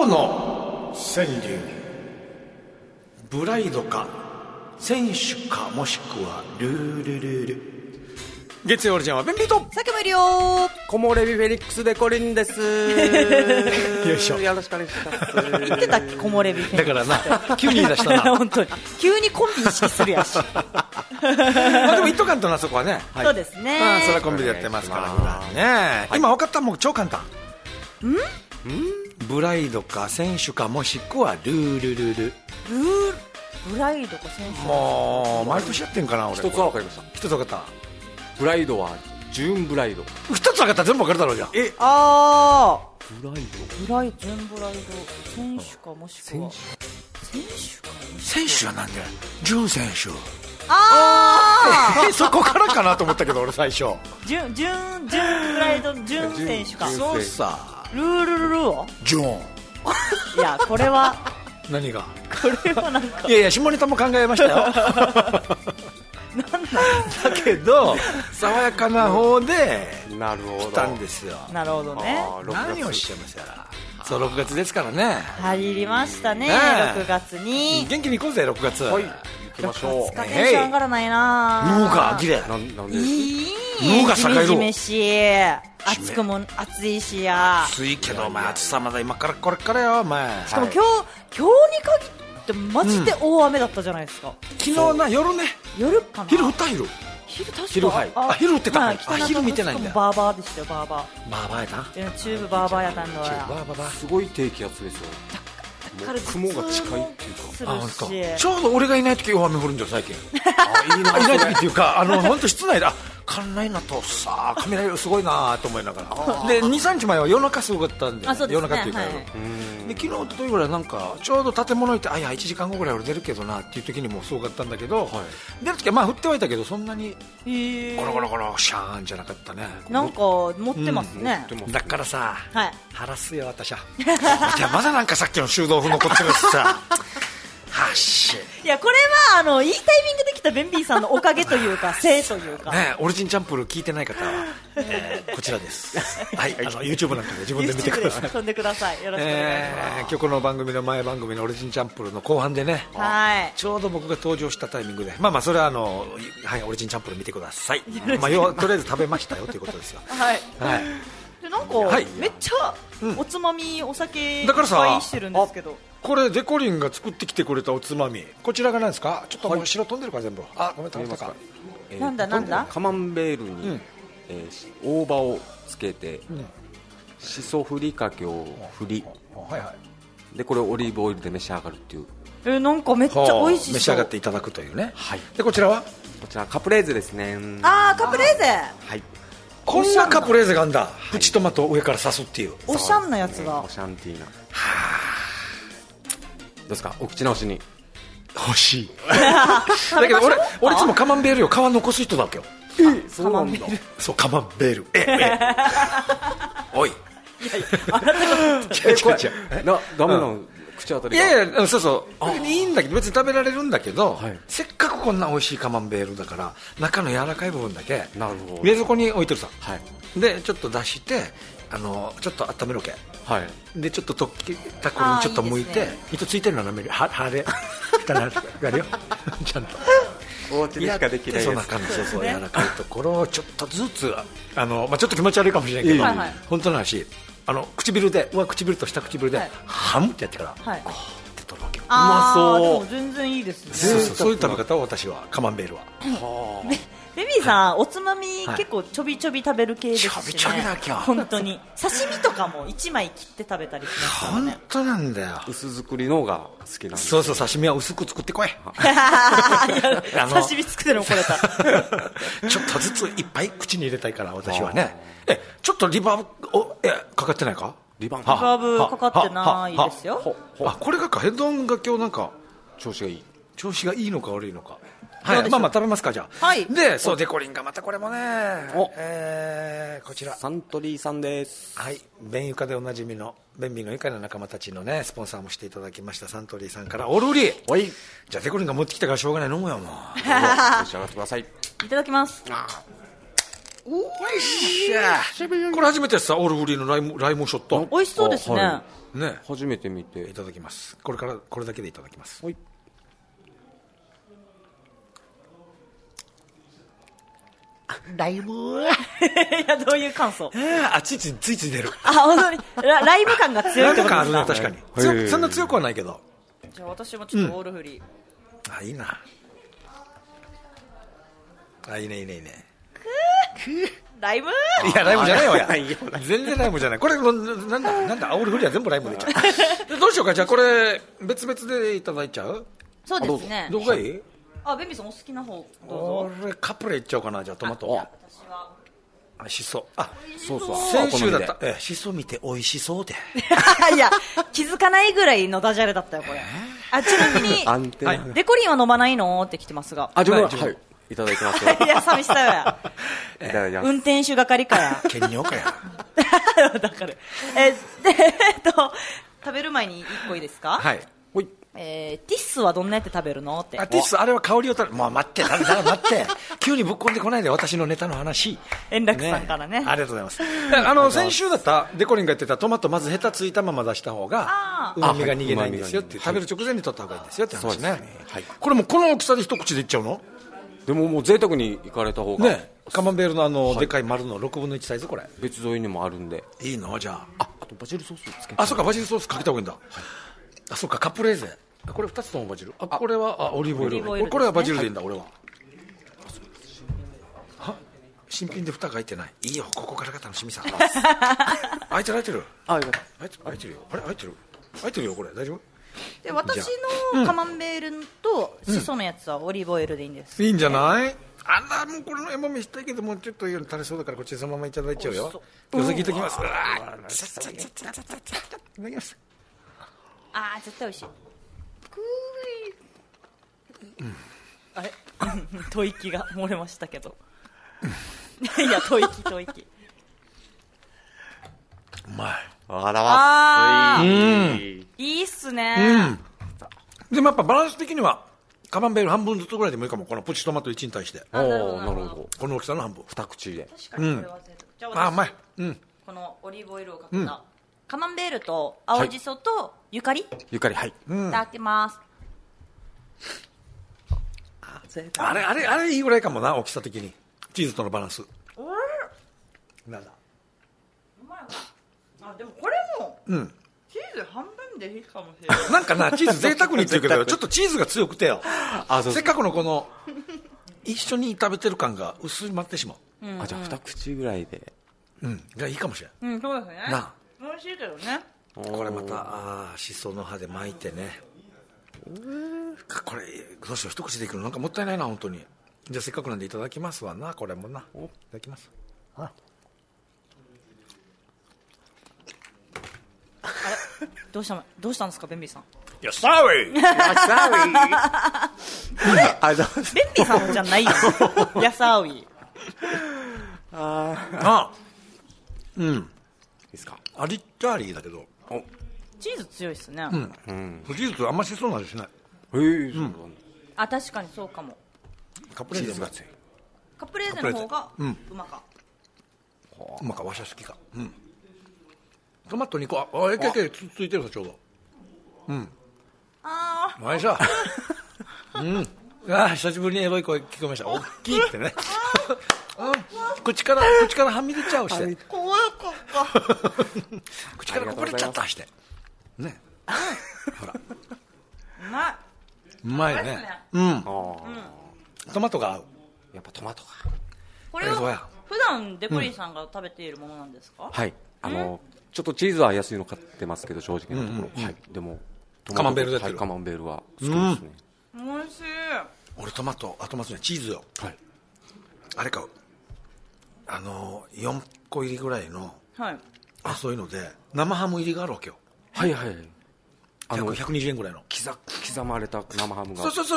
の川柳、ブライドか選手かもしくはルールルール。月曜オリジンはベンビーとさっきもいるよコモレビフェリックスでコリンですよいしょ。 よろしくお願いします言ってたっけ木漏れ日だからな急に言い出したな本当に急にコンビ意識するやしまあでも一斗缶となそこはね、 そうですね、 それはコンビでやってますから普段ね、今分かった。もう超簡単。ブライドか選手かもしくはルールルル。 ブライドか選手、 もう毎年やってんかな俺。 一つは分かりました。 一つ分かった。 ブライドはジューンブライド。 一つ分かったら全部分かるだろうじゃん。 あブライブライド全ブライド選手かもしくは選手かもし選手は何だよ、ジュン選手。 あそこからかなと思ったけど俺最初。 ジュンブライドジュン選手か。 そうさ、 ルールルルはジョン。 いやこれは何がこれはなんかいやいや下ネタも考えましたよだけど爽やかな方でなるほど来たんですよ。 なるほどね。 何をおっしゃいますやら。そう6月ですからね。 入りましたね、6月に。 元気に行こうぜ6月。 はい、行きましょう。 テンション上がらないな。 脳がギレなんでいい脳が栄えろ。 ジメジメし暑くも暑いしや。 暑いけどお前暑さまだ今からこれからよお前。 しかも今日に限ってマジで大雨だったじゃないですか、 昨日な夜ね。 夜かな。 昼降った。昼確か昼はいあ昼降ってた。 はい昼見てないんだよ。 バーバーでしたよバーババーバーやな。 ー。チューブバーバーやったんだわ。 バーバーだ。 すごい低気圧ですよ。もう雲が近いっていうか。 するあ本当。 しちょうど俺がいない時大雨降るんだよ最近。 いいな。 いない時っていうか本当室内だ。観覧なとさあ雷すごいなと思いながら。で 2,3 日前は夜中すごかったんで。 あそうですね夜中っていうか夜。 はいで昨日一昨日ぐらいなんかちょうど建物行って1時間後ぐらい俺出るけどなっていう時にもうすごかったんだけど、出る時はまあ降ってはいたけどそんなにゴロゴロゴロシャーンじゃなかったね。 なんか持ってますね、 だからさ、 はい晴らすよ私は。いやまだなんかさっきの修道風残ってるしさはっしいやこれはいいタイミングで来たベンビーさんのおかげというかせいというか、 ね、オリジンチャンプル聞いてない方は、こちらですはいYouTube なんかで自分で見てください。 YouTube で飛んでください。よろしくお願いします、 今日この番組の前番組のオリジンチャンプルの後半でね、 はいちょうど僕が登場したタイミングでまあそれははいオリジンチャンプル見てください。要はとりあえず食べましたよということですよ。 はいはいでなんか、 はいめっちゃおつまみ、お酒いっだからさぱいしてるんですけど、 これデコリンが作ってきてくれたおつまみ、こちらが何ですか。ちょっともう白飛んでるから全部。ごめん食べたか。 なんだカマンベールに、大葉をつけて、しそふりかけを振り、 はいはい。 でこれをオリーブオイルで召し上がるっていう。 なんかめっちゃ美味しそう。 召し上がっていただくというね。 はい。 でこちらはこちらカプレーゼですね。 カプレーゼ、 はい。 こんなカプレーゼがあんだ。プチトマトを上から刺すっていう。 おしゃんなやつがオシャンティーナ。どうですかお口直しに。 欲しいだけど俺いつもカマンベールよ皮残す人だっけよ。 そうなんだ。 そうカマンベールおいこれダメなの口当たりが。 いやいやそういいんだけど別に食べられるんだけど、せっかくこんな美味しいカマンベールだから中の柔らかい部分だけなるほど冷蔵庫に置いてるさ、 はいでちょっと出してちょっと温めろけ、 はい。 でちょっと溶けた頃にちょっと剥いていいですね糸ついてるのはなめるはれ蓋なるよちゃんとお家でしかできないやつ。 そんな感じ。そう柔らかいところをちょっとずつちょっと気持ち悪いかもしれないけど、本当の話唇で唇と下唇でハムってやってからはいって取るわけよ。 うまそうでも全然いいですね。 そういう食べ方を私はカマンベールはベビーさんおつまみ結構ちょびちょび食べる系ですしね。 ちょびちょびだけは本当に刺身とかも1枚切って食べたりしますから本ね。 当なんだよ。 薄作りのが好きなんです。 そう刺身は薄く作ってこいいや刺身作ってるのこれたちょっとずついっぱい口に入れたいから私はね。ちょっとリバーブかかってないか。 リバンリバーブかかってないですよ。 これがヘッドオンが今日なんか調子がいい。 調子がいいのか悪いのか。はいまあ食べますかじゃあ。 はいでデコリンがまたこれもねこちらサントリーさんです。 はいベンユカでおなじみのベンビーの愉快な仲間たちのねスポンサーもしていただきましたサントリーさんからオール売り。 おい。 じゃあデコリンが持ってきたからしょうがない飲むよもう召し上がってください。 いただきます。 おいしゃ。これ初めてさ、オールフリーのライムショット。 美味しそうですね。 はね。 初めて見て。 いただきます。これだけでいただきます。 はい。 ライム。 いや、どういう感想？ ついつい出る。 あ、本当にライブ感が強いってことライですか？ ム感あるね、確かに。そんな強くはないけど。 じゃあ私もちょっとオールフリー。 いいな。いいね。 ライブ？ いや、ライムじゃないよ、や。全然ライムじゃない。これ、なんだ、オールフリーは全部ライムでいっちゃう。どうしようか、じゃあこれ、別々でいただいちゃう？ そうですね。 どこがいい？ ベンビーさんお好きな方どうぞ。 俺カプレいっちゃおうかな。じゃあトマト。 私はしそ。 そうそう。 先週だった。しそ見て美味しそうで。 いや、気づかないぐらいのダジャレだったよ、これ。ちなみに、 アンテナ。 デコリンは飲まないのって来てますが。 自分は、はい。いただきますよ。 いや、寂しさよや。 いただきます。 運転手係かや。 兼用かや。 だから。食べる前に1個いいですか？ はい。 ティッスはどんなやって食べるのって。 ティッス、あれは香りを取る。待って、待って。急にぶっ込んでこないで、私のネタの話。 円楽さんからね。 ありがとうございます。先週だったデコリンが言ってたトマトまずヘタついたまま出した方がうまみが逃げないんですよって、食べる直前に取った方がいいんですよって話ね。これもこの大きさで一口でいっちゃうの？ でももう贅沢にいかれた方がね。カマンベールのでかい丸の6分の1サイズ。これ別添いにもあるんでいいの？じゃあとバジルソースつけて。 そうか、バジルソースかけた方がいいんだ。そうか、カプレーゼ。これ2つともバジル。これはオリーブオイル。これはバジルでいいんだ。俺は新品で蓋が開いてない。いいよ、ここからが楽しみさ。開いてる。開いてるよ。あれ開いてるよ、これ大丈夫？ で、私のカマンベールとシソのやつはオリーブオイルでいいんです。 いいんじゃない？もうこれの絵も見したいけども、ちょっと垂れそうだからこっちそのままいただいちゃうよ。よそ聞いときます。いただきます。 絶対美味しい。あれ吐息が漏れましたけど。いや、吐息。 うまい。 いいっすね。 でもやっぱバランス的にはカマンベール半分ずつぐらいでもいいかも。このプチトマト1に対して。 なるほど。 この大きさの半分。 2口で。 確かにこれはじゃあうまい。 このオリーブオイルをかけたカマンベールと青じそとゆかり、 はい。 いただきます。 あれいいぐらいかもな、大きさ的に。チーズとのバランス。なんだ。 でもこれもチーズ半分でいいかもしれない。 なんかな、チーズ贅沢にって言うけどちょっとチーズが強くてよ。せっかくのこの一緒に食べてる感が薄まってしまう。 じゃあ2口ぐらいでがいいかもしれん。 そうですね。美味しいけどね。 これまたしその葉で巻いてね。これどうしよう、一口でいくのなんかもったいないな、本当に。じゃあせっかくなんでいただきますわな。これもな、いただきます。 どうしたんですか、ベンビーさん。 いや、サーウェイベンビーさんじゃないよ。ヤサーウィ。 いいですか？ アリッチャーリーだけどチーズ強いっすね。 チーズあんましそうな味しない。 確かにそうかも。 カプレーゼが強い。 カプレーゼの方がうまか。 うまか、わしゃ好きか。トマト2個、ついてるさ、ちょうど。おいしょ。久しぶりにエロい声聞こえました。大きいってね。口からはみ出ちゃうして。 怖かった。 口からこぼれちゃったしてね。ほら、うまいね。トマトが合う。 やっぱトマトが。 これは普段デコリーさんが食べているものなんですか？ はい、ちょっとチーズは安いの買ってますけど、正直なところ。でもカマンベールでやってる。 カマンベールは好きですね。 美味しい。 俺トマトにはチーズよ。あれ買う。4個入りぐらいの、そういうので生ハム入りがあるわけよ。120円ぐらいの刻まれた生ハムが。 そう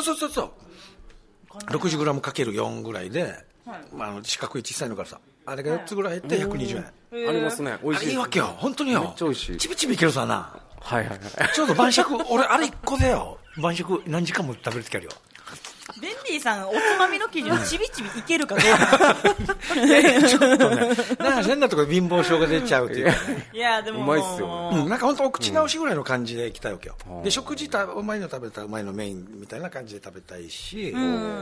60g かける4ぐらいで、四角い小さいのからさ、あれが4つぐらい入って120円ありますね。美味しい。 いいわけよ、本当によ。 めっちゃ美味しい。 ちびちびいけるさな。 はいちょうど晩酌、俺あれ1個でよ、晩酌何時間も食べる時あるよ。 ベンビティさんおつまみの基準ちびちびいけるかどうかいやいやちょっとねなんか変なところで貧乏症が出ちゃうっていうかねいやでもうまいっすよなんか本当お口直しぐらいの感じでいきたいわけよ、で食事うまいの食べたらうまいのメインみたいな感じで食べたいし、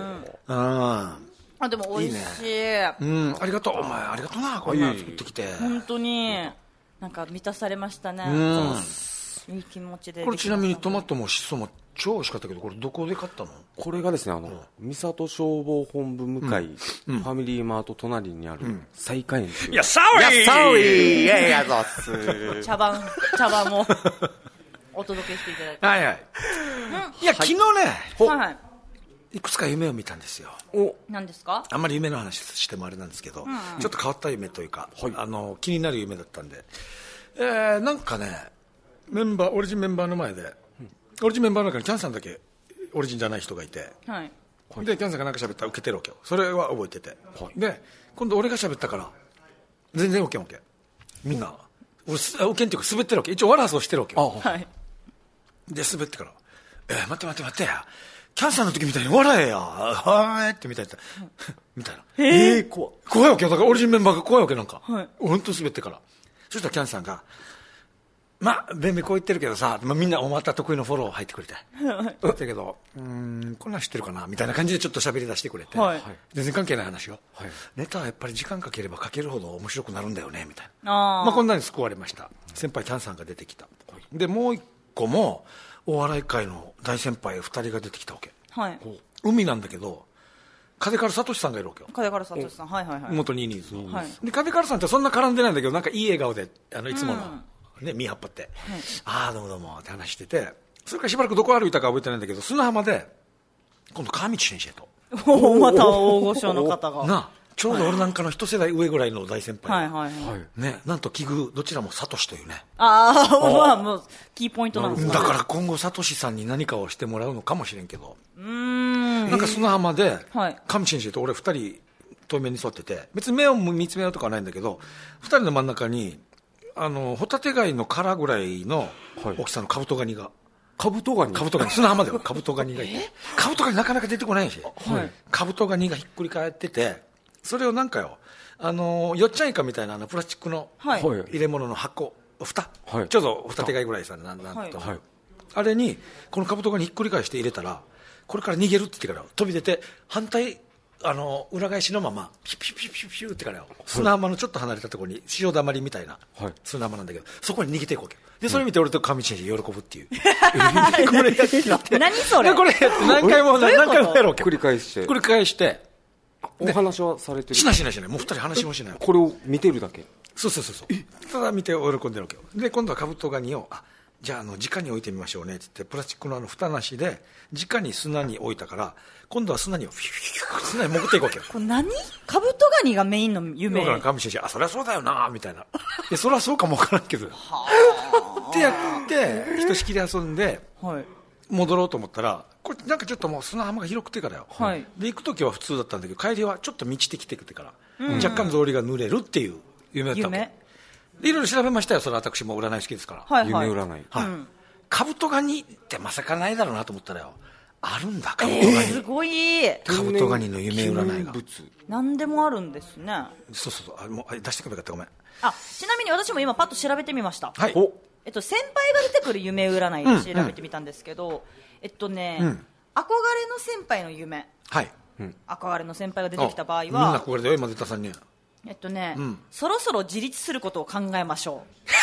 でも美味しいありがとうお前ありがとうなこんなの作ってきて本当になんか満たされましたね、いい気持ちで。 これちなみにトマトもシソも超美味しかったけど、これどこで買ったの？ これがですね三郷消防本部向かい、ファミリーマート隣にある西海園いやサウリーいやいやぞっす茶番もお届けしていただいてはいはい、いや昨日ね、いくつか夢を見たんですよ。 何ですか？ あんまり夢の話してもあれなんですけど、ちょっと変わった夢というか、気になる夢だったんで、なんかねオリジンメンバーの前で、オリジンメンバーの中にキャンさんだけオリジンじゃない人がいて、でキャンさんが何か喋ったら受けてるわけよ。それは覚えてて、で今度俺が喋ったから全然受けんわけ、みんな俺受けんっていうか滑ってるわけ、一応ワラハスをしてるわけよ。で滑ってから待ってや、キャンさんの時みたいに笑えやはーいってみたいなみたいな、怖いわけよ。だからオリジンメンバーが怖いわけ、なんか本当滑ってから。そしたらキャンさんがベンベこう言ってるけどさ、みんなまた得意のフォロー入ってくれてだけどこんなん知ってるかなみたいな感じでちょっと喋り出してくれて、全然関係ない話よ、ネタはやっぱり時間かければかけるほど面白くなるんだよねみたいな、こんなに救われました。先輩キャンさんが出てきた、でもう一個もお笑い界の大先輩2人が出てきたわけ、海なんだけど風から聡さんがいるわけよ。 風から聡さん、 元ニーニーズの、で風からさんってそんな絡んでないんだけど、なんかいい笑顔でいつもの、見張っぱって、どうもどうもって話してて、それからしばらくどこ歩いたか覚えてないんだけど、砂浜で今度川道先生とまた大御所の方がちょうど俺なんかの一世代上ぐらいの大先輩、なんと奇遇どちらもサトシというね、 もうキーポイントなんですね。 だから今後サトシさんに何かをしてもらうのかもしれんけど、なんか砂浜で上先生と俺2人遠目に座ってて、別に目を見つめようとかはないんだけど、2人の真ん中にホタテ貝の殻ぐらいの大きさのカブトガニが、 カブトガニ砂浜ではカブトガニがいて、カブトガニなかなか出てこないし、カブトガニがひっくり返ってて、それをなんかよ、よっちゃんイカみたいなプラスチックの入れ物の箱、蓋、ちょうどホタテ貝ぐらいさ、なんと、あれにこのカブトガニひっくり返して入れたら、これから逃げるって言ってから飛び出て、反対裏返しのままピュピュピュピュピュってからよ、砂浜のちょっと離れたところに塩だまりみたいな砂浜なんだけど、そこに逃げていくわけで、それ見て俺と上地先生喜ぶっていう、これやって何それ、 これ何回もやるわけ、 繰り返してお話はされてる？しないもう2人話もしない、 これを見てるだけ。 そうただ見て喜んでるわけよ。で今度はカブトガニをじゃあ直に置いてみましょうねって言って、プラスチックの蓋なしで直に砂に置いたから、今度は砂に砂に潜っていくわけよ。これ何？カブトガニがメインの夢？ だから上地先生そりゃそうだよなみたいなそりゃそうかもわからんけどってやってひとしきり遊んで、戻ろうと思ったら、これなんかちょっともう砂浜が広くてからよ、で行く時は普通だったんだけど、帰りはちょっと満ちてきてくてから、若干草履が濡れるっていう夢だったわけ。いろいろ調べましたよ、それは私も占い好きですから、 夢占い、 カブトガニってまさかないだろうなと思ったらよ、あるんだ、カブトガニ、 すごい、 カブトガニの夢占いが何でもあるんですね。 そうもう出してくればよかった、ごめん。 ちなみに私も今パッと調べてみました、先輩が出てくる夢占いで調べてみたんですけど、憧れの先輩の夢、憧れの先輩が出てきた場合は、みんな憧れだよ今出た3人、 そろそろ自立することを考えましょ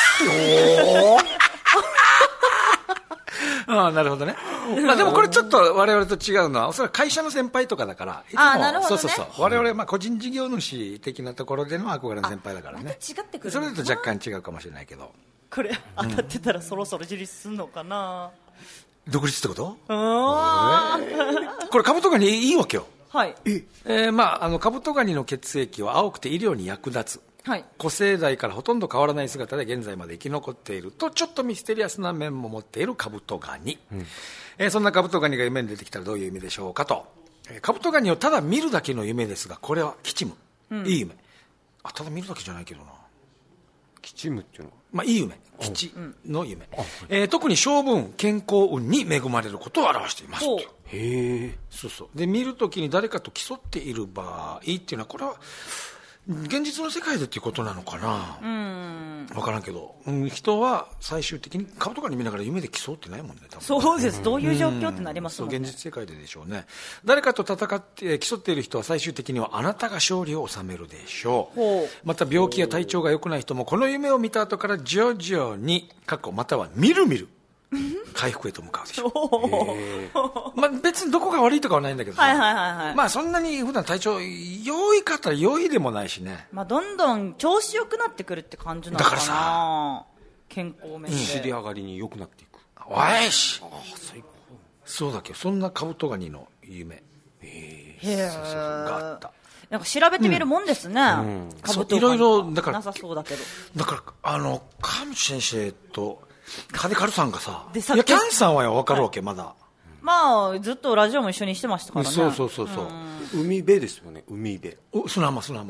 うなるほどね。でもこれちょっと我々と違うのは、おそらく会社の先輩とかだから、いつもなるほどね、 我々個人事業主的なところでの憧れの先輩だからね、 また違ってくる、 それだと若干違うかもしれないけど、 これ当たってたらそろそろ自立するのかな、 独立ってこと？これカブトガニいいわけよ。カブトガニの血液は青くて医療に役立つ、古生代からほとんど変わらない姿で現在まで生き残っていると、ちょっとミステリアスな面も持っているカブトガニ、そんなカブトガニが夢に出てきたらどういう夢でしょうかと、カブトガニをただ見るだけの夢ですが、これは吉夢、いい夢。ただ見るだけじゃないけどな、 吉夢っていうのは、 まあ、いい夢、吉の夢、特に性分、健康運に恵まれることを表していますと。 へえ。 そうそう。で、見るときに誰かと競っている場合っていうのは、これは現実の世界でっていうことなのかな。分からんけど、人は最終的に顔とかに見ながら夢で競ってないもんね、多分。 そうです。どういう状況ってなりますもんね。 そう、現実世界ででしょうね。誰かと戦って競っている人は最終的にはあなたが勝利を収めるでしょう。また病気や体調が良くない人もこの夢を見た後から徐々にまたはみるみる回復へと向かうでしょう。まあ、別にどこが悪いとかはないんだけど、まあそんなに普段体調良いかったら良いでもないしね。 まあどんどん調子良くなってくるって感じなのかな。だからさ、健康面で尻上がりに良くなっていく。 おいし。最高。そうだけど、そんなカブトガニの夢があった。 なんか調べてみるもんですね。カブトガニ。 いろいろだからなさそうだけど。 だから川口先生と金カルさんがさ、 キャンさんは分かるわけ、まだ。 まあずっとラジオも一緒にしてましたからね。 そう。 海辺ですよね、海辺。 砂浜。 そう。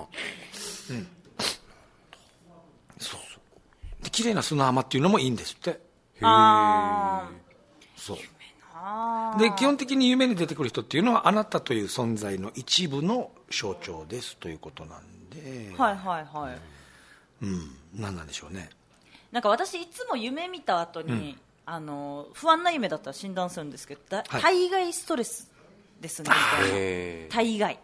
で綺麗な砂浜っていうのもいいんですって。へあ。 そう。で基本的に夢に出てくる人っていうのはあなたという存在の一部の象徴ですということなんで。何なんでしょうね。 なんか私いつも夢見た後に、不安な夢だったら診断するんですけど、大概ストレスですねみたいな。大概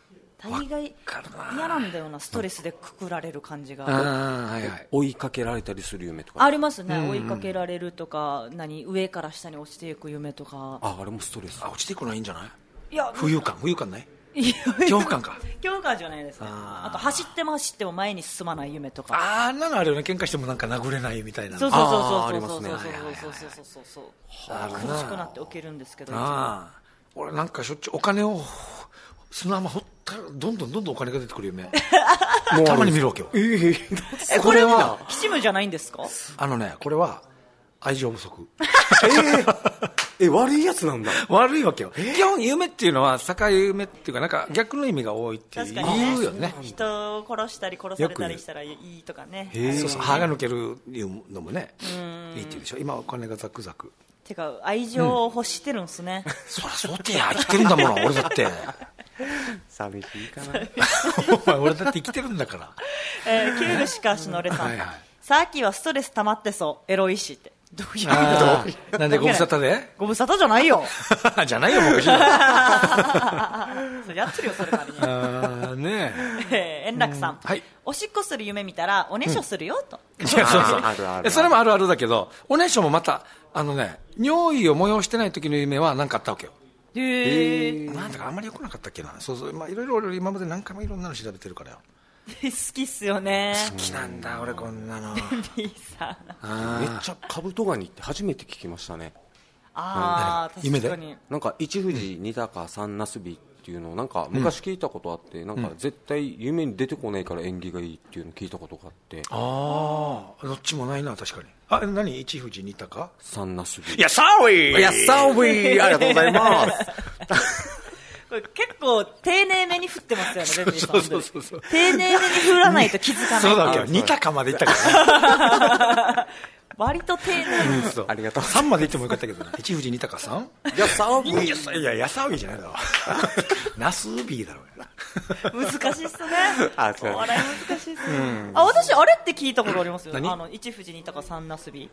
嫌なんだよな、ストレスでくくられる感じが。 追いかけられたりする夢とかありますね。追いかけられるとか、上から下に落ちていく夢とか。 あれもストレス。 落ちていくのはいいんじゃない？ いや、 浮遊感ない？恐怖感か。 恐怖感じゃないですね。あと走っても前に進まない夢とか。 あんなのあるよね。喧嘩してもなんか殴れないみたいな。 そう。 ありますね。 苦しくなって起きるんですけど。 俺なんかしょっちゅうお金を砂浜掘ったらどんどんお金が出てくる夢。たまに見るわけよ。 これは吉夢じゃないんですか？ これは愛情不足。 悪いやつなんだ。 悪いわけよ。基本夢っていうのは境夢っていうか、なんか逆の意味が多いって言うよね。 人を殺したり殺されたりしたらいいとかね。 そう歯が抜けるのもね、いいっていうでしょ。今お金がザクザク。 てか愛情を欲してるんすね。 そりゃそうってや、生きてるんだもの、俺だって。 寂しいかな。 俺だって生きてるんだから。 キュールシカシノレさん。さっきはストレス溜まってそうエロいしって。どういうことなんでご無沙汰で？ ご無沙汰じゃないよ。 じゃないよ、僕。それやってるよ、それなりに。 ねえ。円楽さん。おしっこする夢見たら、おねしょするよ、と。 そう。それもあるあるだけど、おねしょもまた、尿意を催してない時の夢は何かあったわけよ。なんだかあんまり良くなかったっけな。まあいろいろ俺今まで何回もいろんなの調べてるからよ。 好きっすよね。 好きなんだ俺こんなの。 めっちゃカブトガニって初めて聞きましたね。 確かに。 なんか一富士二鷹三なすびっていうのをなんか昔聞いたことあって、なんか絶対夢に出てこないから縁起がいいっていうのを聞いたことがあって。 どっちもないな、確かに。何？一富士二鷹三なすび。 いやサーウィーありがとうございますこれ結構丁寧めに振ってますよね、ベビーさん。 そう丁寧めに振らないと気づかない。 そうだけど、2鷹までいったからね。 割と丁寧に。 ありがとう。3までいってもよかったけどな。一富士二鷹さん？ やさおび。 いや、やさおびじゃないだろ。ナスビーだろ。 難しいっすね。 そう。 お笑い難しいっすね。私、あれって聞いたことありますよ。一富士二鷹三なすび。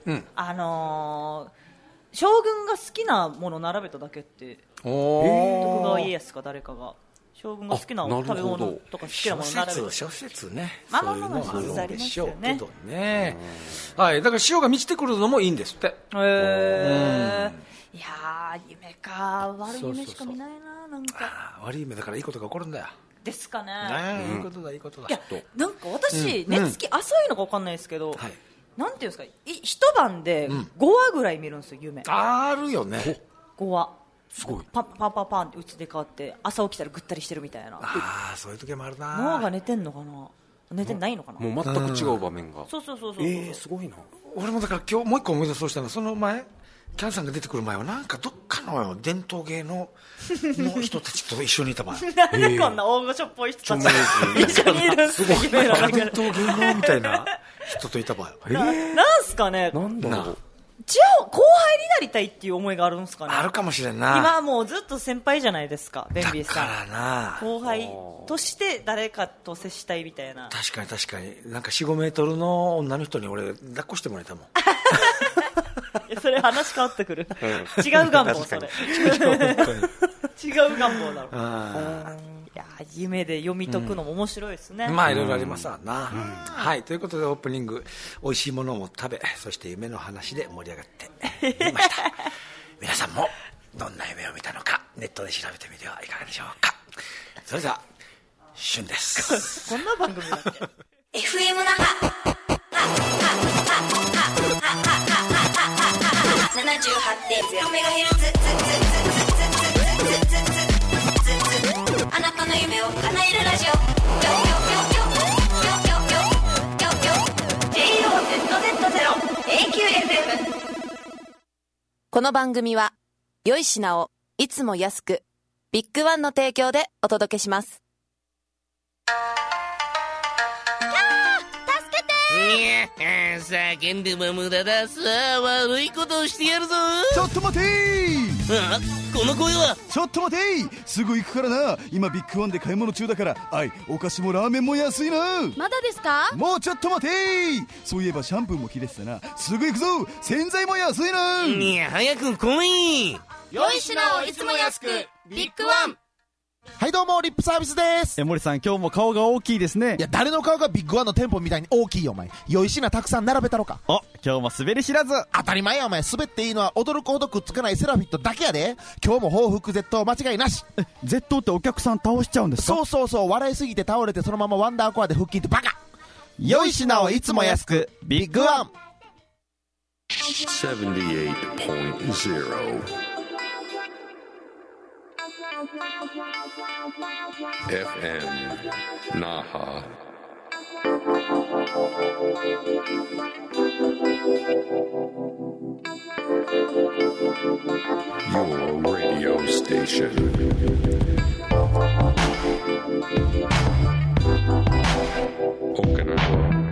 将軍が好きなもの並べただけって、徳川家康か誰かが将軍が好きな食べ物とか好きなもの並べた。 諸説ね。 まあありますよね。 はい、だから潮が満ちてくるのもいいんですって。 いや夢か、悪い夢しか見ないな、なんか。 悪い夢だからいいことが起こるんだよ。 ですかね。 いいことだいいことだ。 いや、なんか私寝つき浅いのか分かんないですけど。なんていうんですか、一晩で5話ぐらい見るんですよ、夢。 あるよね。 5話。 すごい。 パンってうちで変わって、朝起きたらぐったりしてるみたいな。 そういう時もあるな。 脳が寝てんのかな、寝てないのかな。 もう全く違う場面が。 そう。 すごいな。 俺もだから今日もう一個思い出そうしたのは、その前、キャンさんが出てくる前はなんかどっかの伝統芸能の人たちと一緒にいた場合。 なんでこんな大御所っぽい人たちが一緒にいるんですか。 伝統芸能みたいな人といた場合なんすかね、 なんだろう、 違う、後輩になりたいっていう思いがあるんですかね。 あるかもしれんな。 今はもうずっと先輩じゃないですか、ベンビーださん。 からな、 後輩として誰かと接したいみたいな。 確かに確かに、なんか4、5メートルの女の人に俺抱っこしてもらえたもん。 いやそれ話変わってくる、違う願望、それ違う願望だろ。いや夢で読み解くのも面白いですね。 まあいろいろありますわな。はい、ということでオープニング、美味しいものも食べ、そして夢の話で盛り上がっていました皆さんもどんな夢を見たのかネットで調べてみてはいかがでしょうか。それでは旬ですこんな番組だっけ FM 那覇 78.0MHz あなたの夢を叶えるラジオ JOZZ0AQFM。 この番組は良い品をいつも安く、ビッグワンの提供でお届けします。 叫んでも無駄だ。さあ悪いことをしてやるぞ。 ちょっと待てー。 あ、この声は。 ちょっと待てー、すぐ行くからな。今ビッグワンで買い物中だから。はい、お菓子もラーメンも安いな。 まだですか。 もうちょっと待てー。そういえばシャンプーも切れてたな。すぐ行くぞ。洗剤も安いな。 いや早く来い。 良い品をいつも安く、ビッグワン。 はいどうも、リップサービスです。 森さん、今日も顔が大きいですね。 いや、誰の顔がビッグワンの店舗みたいに大きいよお前。良い品たくさん並べたろか。 お、今日も滑り知らず。 当たり前やお前。滑っていいのは驚くほどくっつかないセラフィットだけやで。今日も報復絶倒間違いなし。 絶倒ってお客さん倒しちゃうんですか。 そうそうそう、笑いすぎて倒れてそのままワンダーコアで腹筋ってバカ。 良い品をいつも安く、ビッグワン。 78.0 FM Naha. Your radio station. Okinawa.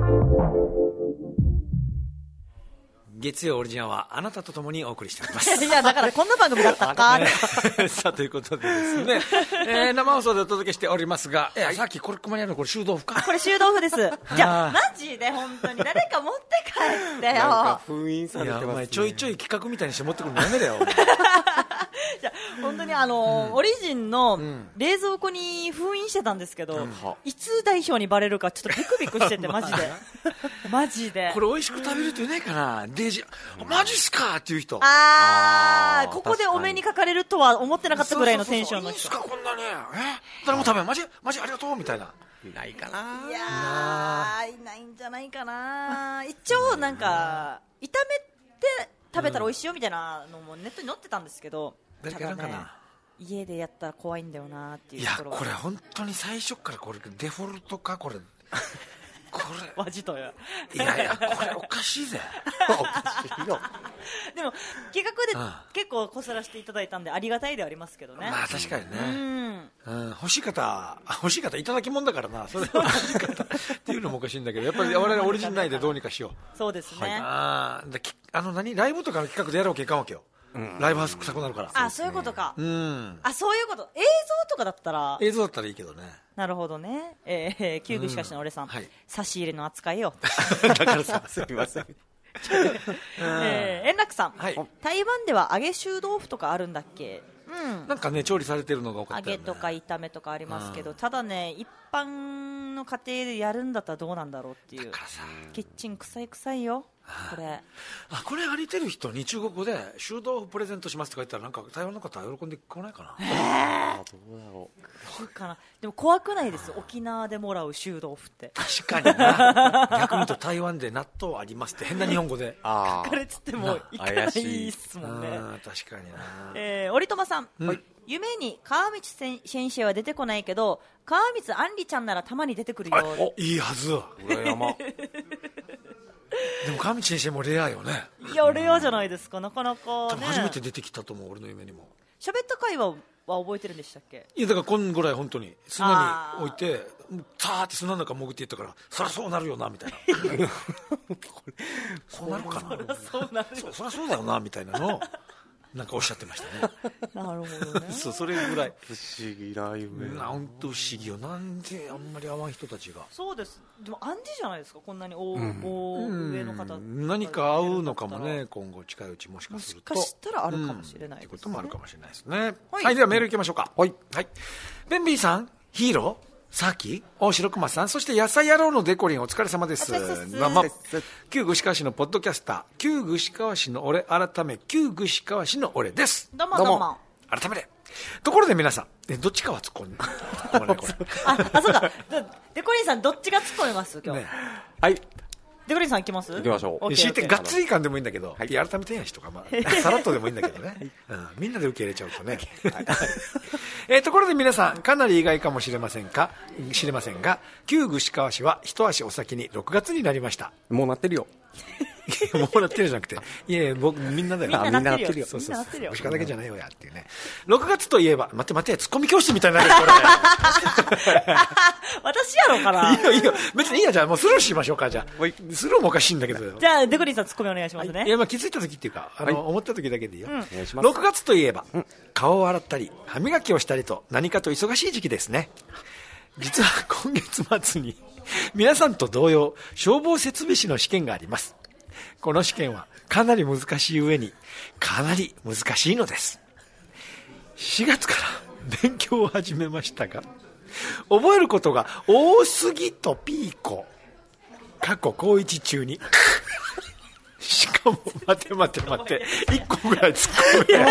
月曜オリジナルはあなたと共にお送りしておりますいやだからこんな番組だったかさあということでですね、生放送でお届けしておりますが、さっきこれ熊にあるのこれ臭豆腐か。 これ臭豆腐です。じゃあマジで本当に誰か持って帰ってよ。 なんか封印されてますね。 いやお前ちょいちょい企画みたいにして持ってくるのやめだよじゃ本当にオリジンの冷蔵庫に封印してたんですけど、いつ代表にバレるかちょっとビクビクしててマジでマジでこれ美味しく食べる人いないかな。デジマジっすかっていう人。 ここでお目にかかれるとは思ってなかったぐらいのテンションの人。 いいっすかこんなね、誰も食べんマジありがとうみたいな。 いないかな。 いやいないんじゃないかな。一応なんか炒めて食べたら美味しいよみたいなのもネットに載ってたんですけど、 誰かいらんかな。 家でやったら怖いんだよなっていうところ。 いやこれ本当に最初からこれデフォルトかこれこれマジとや。 いやこれおかしいぜおかしいよでも企画で結構こすらせていただいたんでありがたいではありますけどね。 まあ確かにね、欲しい方いただきもんだからな。それは欲しい方っていうのもおかしいんだけど、やっぱり我々オリジン内でどうにかしよう。 そうですね、 ライブとかの企画でやろうけいかんわけよ、ライブハウス臭くなるから。 そういうことか、そういうこと。映像とかだったらいいけどね。 なるほどね。キューブしかしの俺さん、差し入れの扱いよだからさすみません円楽さん、台湾では揚げ臭豆腐とかあるんだっけ。 なんかね調理されてるのが多かったよね。 揚げとか炒めとかありますけど、ただね一般の家庭でやるんだったらどうなんだろうっていう。 だからさキッチン臭いよこれ。 これ歩いてる人に中国語で臭豆腐プレゼントしますとか言ったらなんか台湾の方は喜んでこないかな。 どうだろう。 そうかな。でも怖くないです。沖縄でもらう臭豆腐って確かにな逆に言うと台湾で納豆ありますって変な日本語で書かれててもいかないっすもんね。 確かにな。 折友さん、夢に川道先生は出てこないけど川光あんりちゃんならたまに出てくるよ。 いいはず。 裏山でも川道先生もレアよね。 いやレアじゃないですか。なかなかね。 初めて出てきたと思う俺の夢にも。 喋った会話は覚えてるんでしたっけ。 いやだからこんぐらい本当に砂に置いてさーって砂の中潜っていったから、そりゃそうなるよなみたいなそうなるかな、そりゃそうだよなみたいなのをなんかおっしゃってましたねなるほどねそれぐらい不思議な夢。 なんと不思議よ。なんであんまり会わん人たちが。 そうです。でも暗示じゃないですか、こんなに大上の方、 何か会うのかもね、今後近いうちもしかすると。 もしかしたらあるかもしれないですね。 ということもあるかもしれないですね。はい、ではメールいきましょうか。はい。ベンビーさん、ヒーローサーキ大城熊さん、そして野菜野郎のデコリンお疲れ様です。旧串川市のポッドキャスター、旧串川市の俺改め旧串川市の俺です。 どうもどうも。 改めて。ところで皆さん、どっちかは突っ込んでそうか。デコリンさんどっちが突っ込みます今日。 はい。 デコリンさん行きます？ 行きましょう。 強いてがっつり感でもいいんだけど、改めてやしとか、さらっとでもいいんだけどね、みんなで受け入れちゃうとねところで皆さん、かなり意外かもしれませんが、旧串川市は一足お先に6月になりました。 もうなってるよもうなってるじゃなくて、いやいや、僕みんなだよ。 みんななってるよ。 そうそうそう。串川だけじゃないよやっていうね。6月といえば、待ってツッコミ教室みたいになるよこれ私やろうかな。 いいよ別にいいや。じゃあもうスルーしましょうか。じゃあスルーもおかしいんだけど。 じゃあデコリンさんツッコミお願いしますね。 いや、気づいた時っていうか、思った時だけでいいよ。6月といえば、顔を洗ったり歯磨きをしたりと何かと忙しい時期ですね。実は今月末に皆さんと同様、消防設備士の試験があります。この試験はかなり難しい上にかなり難しいのです。4月から勉強を始めましたが、覚えることが多すぎとピーコ過去高1中にしかも待って1個ぐらい突っ込めや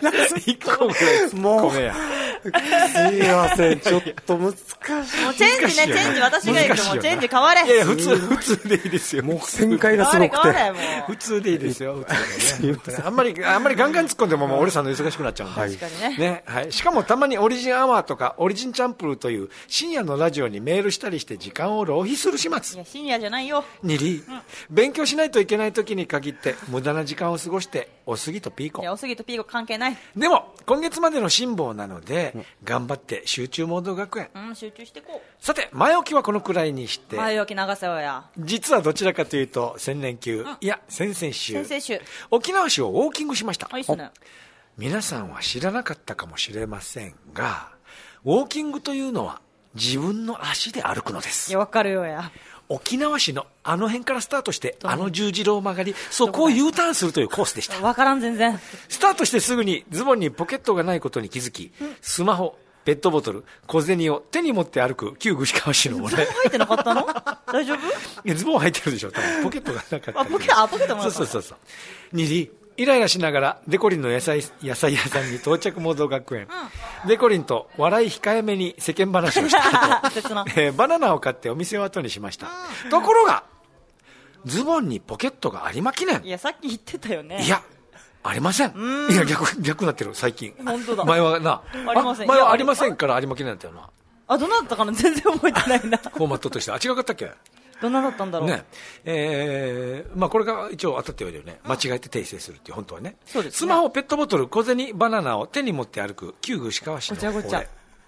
1個ぐらい突っ込めやすいません、ちょっと難しい。 もうチェンジね、チェンジ。私がいるともうチェンジ変われ。 いやいや、普通でいいですよ。 もう旋回がすごくて。 普通でいいですよ。あんまりガンガン突っ込んでももう俺さんの忙しくなっちゃうんで。 確かにね。はい。しかもたまにオリジンアワーとかオリジンチャンプルーという深夜のラジオにメールしたりして時間を浪費する始末。 いや、深夜じゃないよ。 2里、勉強しないといけない時に限って無駄な時間を過ごしておすぎとピーコ。 いや、おすぎとピーコ関係ない。 でも今月までの辛抱なので、頑張って集中モード学園。 集中してこう。 さて、前置きはこのくらいにして、 前置き流せよや。 実はどちらかというと先々週、いや先々週、沖縄市をウォーキングしました。 いいっすね。 皆さんは知らなかったかもしれませんが、ウォーキングというのは自分の足で歩くのです。 いや、わかるよや。 沖縄市のあの辺からスタートして十字路を曲がり、そこを U ターンするというコースでした。 わからん、全然。 スタートしてすぐにズボンにポケットがないことに気づき、スマホ、ペットボトル、小銭を手に持って歩く旧串川市の俺。 ズボン入ってなかったの？大丈夫？ いや、ズボン入ってるでしょ。多分ポケットがなかった。 ポケットもなかった。 そう。2里、イライラしながらデコリンの野菜屋さんに到着モード学園、デコリンと笑い控えめに世間話をした後バナナを買ってお店を後にしました。ところがズボンにポケットがありまきねん。 いや、さっき言ってたよね。 いや、ありません。いや、逆になってる最近。 本当だ。 前はな、 ありません。 前はありませんからありまきねんだったよな。 どうなったかな、全然覚えてないな。 フォーマットとして違かったっけ？ どんなだったんだろうね。これが一応当たったようだよね。間違えて訂正するっていう、本当はね。 そうですね。 スマホ、ペットボトル、小銭、バナナを手に持って歩く旧串川市の俺。 ごちゃ。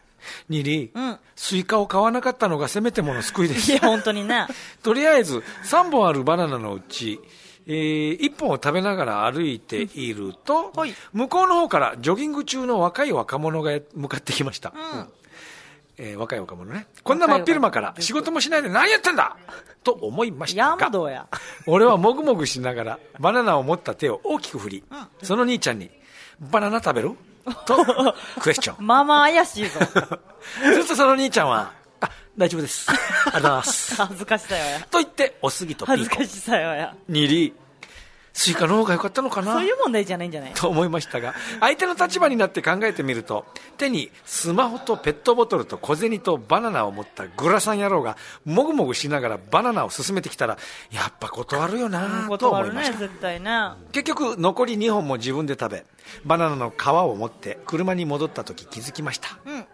2里、スイカを買わなかったのがせめてもの救いです。 いや、本当にね。 とりあえず3本あるバナナのうち、1本を食べながら歩いていると、向こうの方からジョギング中の若い若者が向かってきました。若い若者ね。こんな真っ昼間から仕事もしないで何やってんだと思いましたが、俺はもぐもぐしながらバナナを持った手を大きく振り、その兄ちゃんにバナナ食べるとクエスチョン。 まあまあ怪しいぞ。 するとその兄ちゃんは、大丈夫です。ありがとうございます。 恥ずかしさよや。 と言っておすぎとピーコ。 恥ずかしさよや。 2里、スイカの方が良かったのかな、 そういう問題じゃないんじゃないと思いましたが、相手の立場になって考えてみると、手にスマホとペットボトルと小銭とバナナを持ったグラサン野郎がもぐもぐしながらバナナを進めてきたら、やっぱ断るよなと思いました。 断るね、絶対ね。 結局残り2本も自分で食べ、バナナの皮を持って車に戻った時気づきました。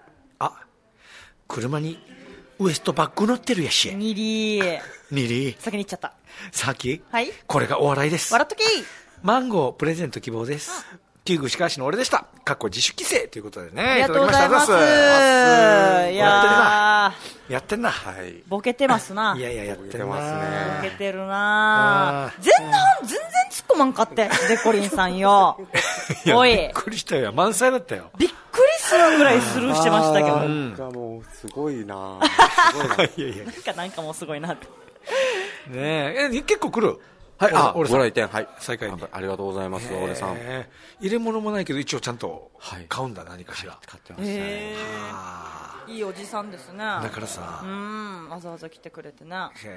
車にウエストバッグ乗ってるやし。 2里先に行っちゃった。 さっき、 はい、 これがお笑いです。 笑っとき。 マンゴープレゼント希望です。 旧具歯科医師の俺でした。かっこ自主規制ということでね。 ありがとうございます。いややってんな。はい。 ボケてますな。 いやいや、やってますね。 ボケてるな。全然突っ込まんかって、デコリンさんよ。おい。 びっくりしたよ。満載だったよ。 びっくりするぐらいスルーしてましたけど。 なんかもう、すごいな。 いやいや。 なんかもうすごいなって。 ねえ、結構来る。 はい、ご来店、はい。 再開に。 ありがとうございます、俺さん。 入れ物もないけど、一応ちゃんと買うんだ、何かしら。 買ってましたね。 いいおじさんですね。 だからさ。 わざわざ来てくれてね。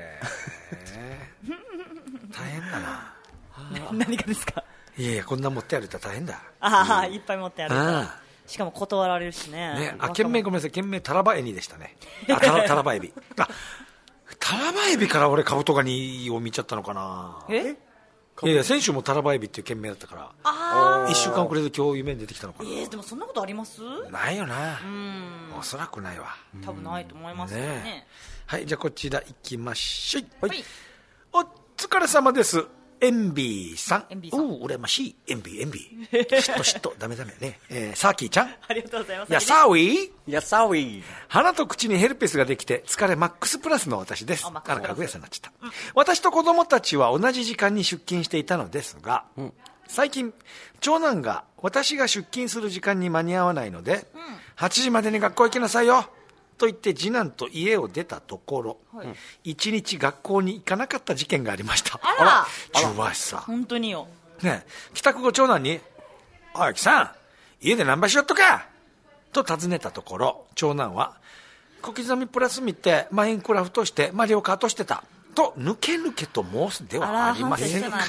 大変だな。 何がですか。 いやいや、こんな持って歩いたら大変だ。 いっぱい持って歩いたら。しかも断られるしね。 件名ごめんなさい、件名タラバエニでしたね。タラバエビ。タラバエビから俺カブトガニを見ちゃったのかな。いや先週もタラバエビっていう件名だったから、1週間遅れで今日夢に出てきたのかな。 でもそんなことあります？ ないよな。おそらくないわ。 多分ないと思いますよね。 はい、じゃあこちら行きましょう。お疲れ様です。エンビーさん。羨ましい。エンビー。嫉妬。ダメね。サーキーちゃん。 ありがとうございます。 やさウィー。 鼻と口にヘルペスができて疲れマックスプラスの私です。かぐやさんになっちゃった。私と子供たちは同じ時間に出勤していたのですが、最近、長男が私が出勤する時間に間に合わないので、8時までに学校行きなさいよと言って次男と家を出たところ、1日学校に行かなかった事件がありました。中和さ。 本当によ。 ね、帰宅後長男に、おい木さん、家でナンバしよっとかと尋ねたところ、長男は、小刻みプラス見てマインクラフトしてマリオカートしてたと抜けと申すではありませんか。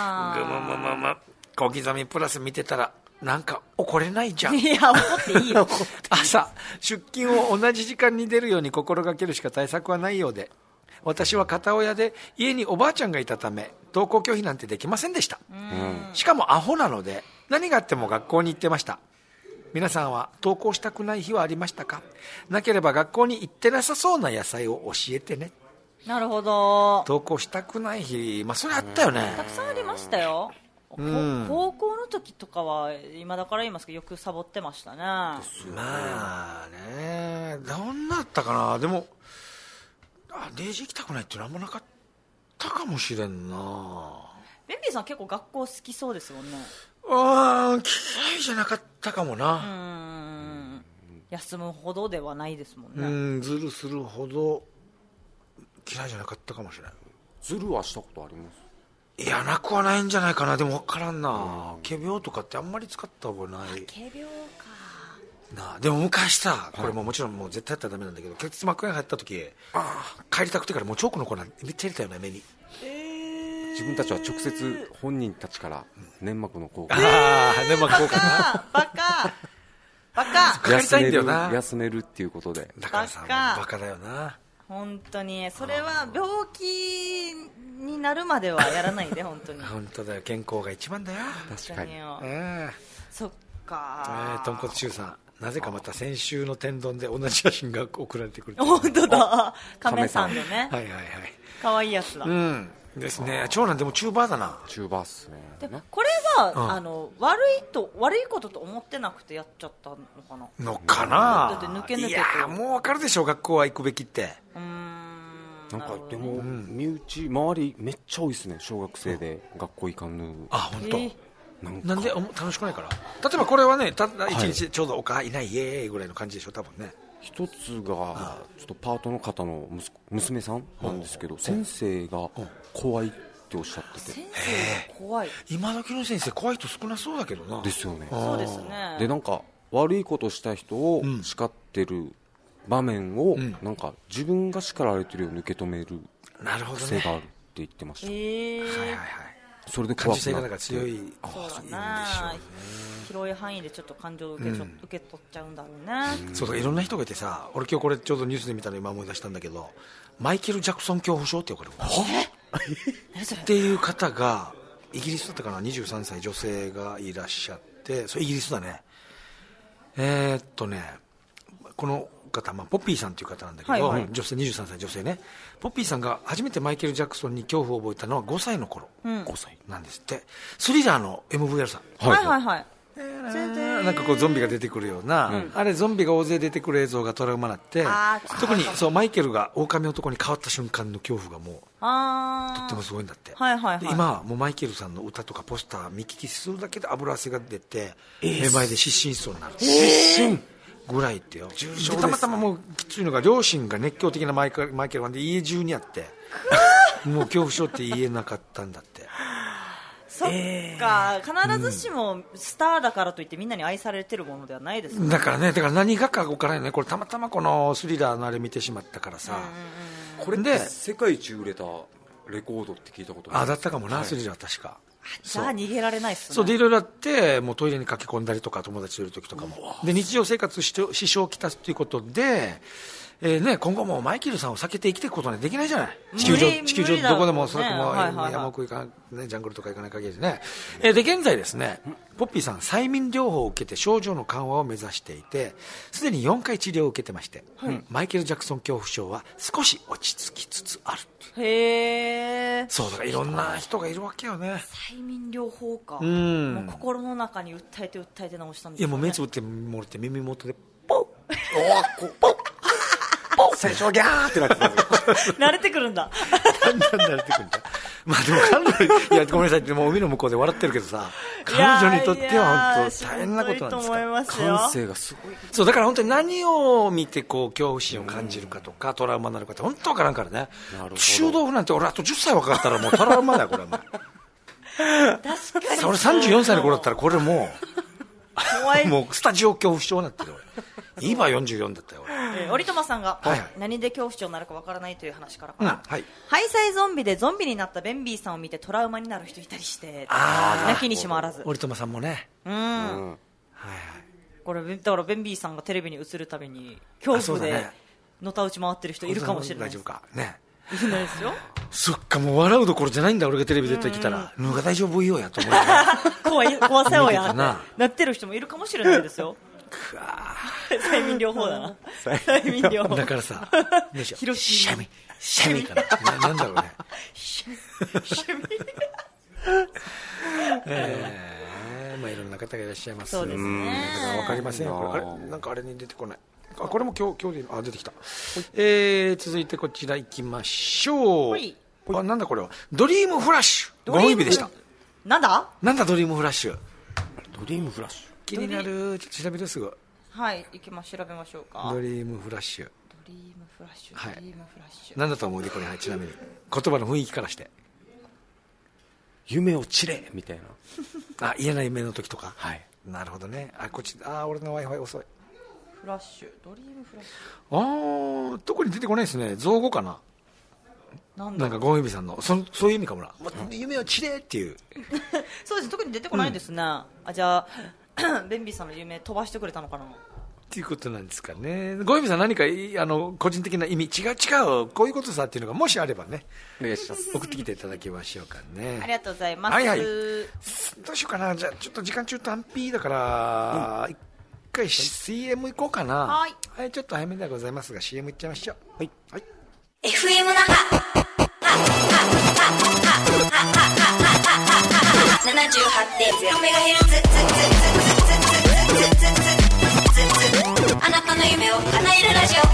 小刻みプラス見てたらなんか怒れないじゃん。 いや、怒っていいよ。 朝出勤を同じ時間に出るように心がけるしか対策はないようで、私は片親で家におばあちゃんがいたため登校拒否なんてできませんでした。しかもアホなので何があっても学校に行ってました。皆さんは登校したくない日はありましたか？なければ学校に行ってなさそうな野菜を教えてね。 なるほど。 登校したくない日、それあったよね。 たくさんありましたよ。高校の時とかは今だから言いますけどよくサボってましたね。 まあね、どんなだったかな。でも0時行きたくないっていうのはあんまなかったかもしれんな。 ベンビーさん結構学校好きそうですもんね。 嫌いじゃなかったかもな。 休むほどではないですもんね。 ずるするほど嫌いじゃなかったかもしれない。 ずるはしたことあります？ いや、なくはないんじゃないかな。でも分からんな。仮病とかってあんまり使った覚えない。 仮病かな。でも昔さ、これももちろんもう絶対やったらダメなんだけど、結節膜炎入った時帰りたくてからもうチョークの粉めっちゃ入れたよね、目に。 自分たちは直接本人たちから粘膜の効果。 粘膜効果な。 バカかかりたいんだよな。 休めるっていうことで。 だからさ、バカだよな。 本当にそれは病気になるまではやらないで。本当に本当だよ。健康が一番だよ。 確かに。 そっか。 豚骨中さん、なぜかまた先週の天丼で同じ写真が送られてくる。 本当だ。亀さんでね。 はい可愛いやつだ。 ですね。長男でもチューバーだな。 チューバーっすね。 でこれは悪いことと思ってなくてやっちゃったのかな。だって抜けいやもう分かるでしょ、学校は行くべきって。 なんかでも身内周りめっちゃ多いですね。小学生で学校行かぬ。 本当。なんで楽しくないから。例えばこれはね、ただ1日ちょうどお母いないイエーイぐらいの感じでしょ多分ね。 一つがちょっとパートの方の娘さんなんですけど、先生が怖いっておっしゃってて。 先生が怖い。 今時の先生怖い人少なそうだけどな。 ですよね。 そうですね。 でなんか悪いことした人を叱ってる場面をなんか自分が叱られてるように受け止める癖があるって言ってました。それで怖くなって。感受性がなんか強い。 そうだな。広い範囲でちょっと感情を受け取っちゃうんだろうね。 そうだ、いろんな人がいてさ、俺今日これちょうどニュースで見たの今思い出したんだけど、マイケル・ジャクソン恐怖症って呼ばれるっていう方がイギリスだったかな、23歳女性がいらっしゃって、それイギリスだね。この方、ポッピーさんという方なんだけど、女性23歳女性ね。ポッピーさんが初めてマイケル・ジャクソンに恐怖を覚えたのは5歳の頃、5歳なんですって。スリラーの MVR さん、 なんかこうゾンビが出てくるような、あれゾンビが大勢出てくる映像がトラウマになって、特にそうマイケルが狼男に変わった瞬間の恐怖がもうとってもすごいんだって、今はもうマイケルさんの歌とかポスター見聞きするだけで油汗が出て、目前で失神しそうになる、失神ぐらいってよ。でたまたまもうきついのが両親が熱狂的なマイケルファンで家中にあってもう恐怖症って言えなかったんだって。 そっか、必ずしもスターだからといってみんなに愛されてるものではないですね。 だから何がか分からないね。これたまたまこのスリラーのあれ見てしまったからさ、 これで世界一売れたレコードって聞いたことある。 だったかもな、スリラー確か。 じゃあ逃げられないっすね。 そうでいろいろあって、もうトイレに駆け込んだりとか友達といる時とかもで日常生活支障をきたすということで、今後もマイケルさんを避けて生きていくことはできないじゃない。地球上どこでもおそらくも山奥行かない、ジャングルとか行かない限りね。で現在ですね、ポッピーさん催眠療法を受けて症状の緩和を目指していて、すでに4回治療を受けてまして、マイケル・ジャクソン恐怖症は少し落ち着きつつある。 へー、 そうだからいろんな人がいるわけよね。 催眠療法か。もう心の中に訴えて治したんですよね。 いやもう目つぶってもらって耳元でポッポッ最初はギャーってなってたんですよ。 慣れてくるんだ。 だんだん慣れてくるんだ。まあでもかなり、いやごめんなさいってもう海の向こうで笑ってるけどさ、彼女にとっては本当大変なことなんですから。 感性がすごい。 そうだから本当に何を見てこう恐怖心を感じるかとか、トラウマになるかって本当わからんからね。臭豆腐なんて俺あと10歳若かったらもうトラウマだよこれはもう。 確かに。 俺34歳の頃だったらこれもうもうスタジオ恐怖症になってる俺。今44だったよ俺。 折友さんが何で恐怖症になるかわからないという話からかな、ハイサイゾンビでゾンビになったベンビーさんを見てトラウマになる人いたりして、泣きにしもあらず。 折友さんもね、 これだからベンビーさんがテレビに映るたびに恐怖でのたうち回ってる人いるかもしれない。 大丈夫かね。 いないですよ。 そっか、もう笑うどころじゃないんだ俺がテレビ出てきたら、のが大丈夫よやと思う。怖さよやってなってる人もいるかもしれないですよ。催眠療法だな。催眠療法だからさ、 広島シャミかな、なんだろうね。シャミまあいろんな方がいらっしゃいます。 そうですね。 だから分かりませんよ。あれなんかあれに出てこない。これも今日で出てきた。続いてこちら行きましょう。なんだこれは。ドリームフラッシュ。ご褒美でした。 なんだドリームフラッシュ。 ドリームフラッシュ。 気になる。ちょっと調べるすぐ。 はい、調べましょうか。 ドリームフラッシュ。 ドリームフラッシュ。はい。 なんだと思うでこれ、ちなみに言葉の雰囲気からして。 夢を散れみたいな。言えない夢の時とか。 はい。 なるほどね。こっち俺の Wi-Fi 遅い。 フラッシュ、ドリームフラッシュ。 特に出てこないですね。造語かな。なんかゴンユビさんのそういう意味かもな。夢を散れっていう。 そうです。特に出てこないですね。じゃあベンビーさんの夢飛ばしてくれたのかな。 っていうことなんですかね。ゴンユビさん何か個人的な意味違うこういうことさっていうのがもしあればね、お願いします。送ってきていただきましょうかね。 ありがとうございます。 はい。どうしようかな。じゃあちょっと時間中短ピーだから。一回 CM 行こうかな。はい、ちょっと早めではございますが CM 行っちゃいましょう。はい。 FM 那覇 78.0MHz あなたの夢を叶えるラジオ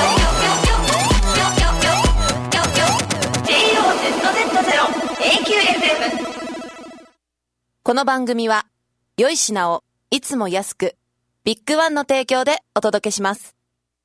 JOZZ0AQFM。 この番組は良い品をいつも安くビッグワンの提供でお届けします。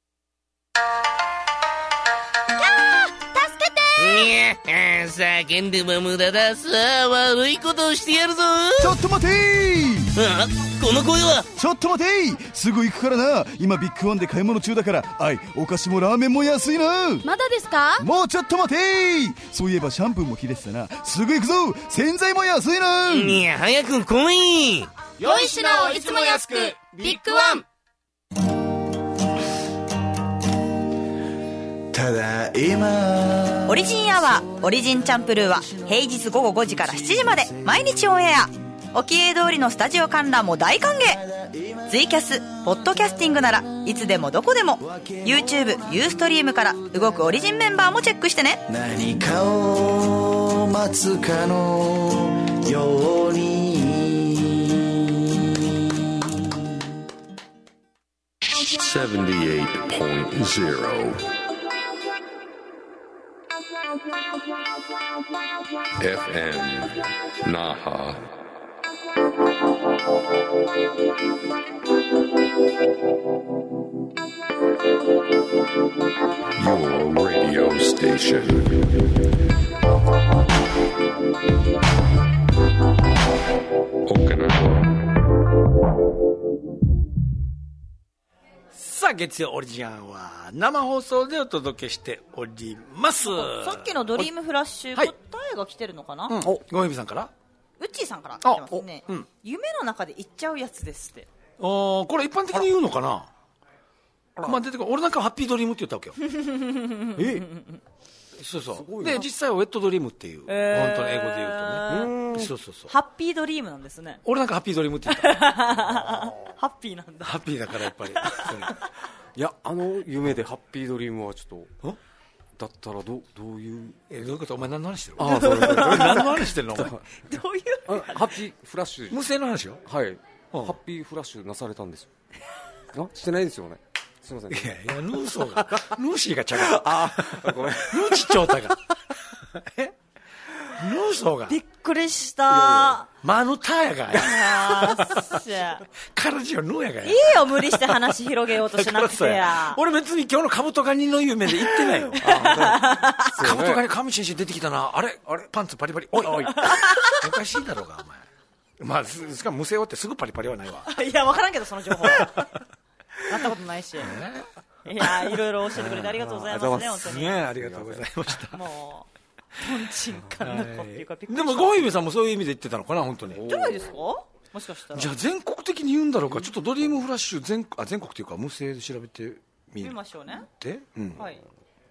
叫んでも無駄だ。さあ悪いことをしてやるぞ。 ちょっと待てー。この声は。 ちょっと待てー。すぐ行くからな。今ビッグワンで買い物中だから、お菓子もラーメンも安いな。 まだですか。 もうちょっと待てー。そういえばシャンプーも切れてたな。すぐ行くぞ。洗剤も安いな。 いや早く来い。 良い品をいつも安くビッグワン。 ただ今オリジンアワーオリジンチャンプルーは平日午後5時から7時まで毎日オンエア。おきえ通りのスタジオ観覧も大歓迎。ツイキャスポッドキャスティングならいつでもどこでも YouTube ユーストリームから動くオリジンメンバーもチェックしてね。 何かを待つかのように 78.0 FM Naha. Your radio station. Okinawa. さあ月曜オリジナルは生放送でお届けしております。 さっきのドリームフラッシュ、答えが来てるのかな。 ごゆみさんから、 うっちーさんから来てますね。夢の中で言っちゃうやつですって。 これ一般的に言うのかな。まあ出てくる。俺なんかハッピードリームって言ったわけよ。そうそう。で実際はウェットドリームっていう、本当に英語で言うとね。そうそうそう。 ハッピードリームなんですね。 俺なんかハッピードリームって言った。 ハッピーなんだ。 ハッピーだからやっぱり。 いや、夢でハッピードリームはちょっとだったらどういう、 どういうこと。お前何の話してる。 ああ、そうです。 何の話してるのお前。どういうハッピーフラッシュ、 無声の話よ。 はい、ハッピーフラッシュなされたんですよ。してないですよね。すみません。 いやヌーソーがヌーシーがちゃが。 あ、ごめん。 ヌーチ長太が。ヌーソーが。 びっくりした。 マヌタやが。カラジオヌーやが。 いいよ、無理して話広げようとしなくてや。 俺別に今日のカブトガニの夢で言ってないよ。カブトガニ上新出てきたな。あれパンツパリパリ。おいおい。おかしいだろうがお前。まあしかも無声ってすぐパリパリはないわ。 いや、分からんけどその情報。なったことないし。いや、いろいろ教えてくれてありがとうございますね、本当に。 ね、ありがとうございました。 もう、とんちんかんな子っていうか、 でも、ゴーイメさんもそういう意味で言ってたのかな、本当に。 じゃないですか、もしかしたら。 じゃあ、全国的に言うんだろうか、ちょっとドリームフラッシュ、全国っていうか、無声で調べてみましょうね。 で、 はい。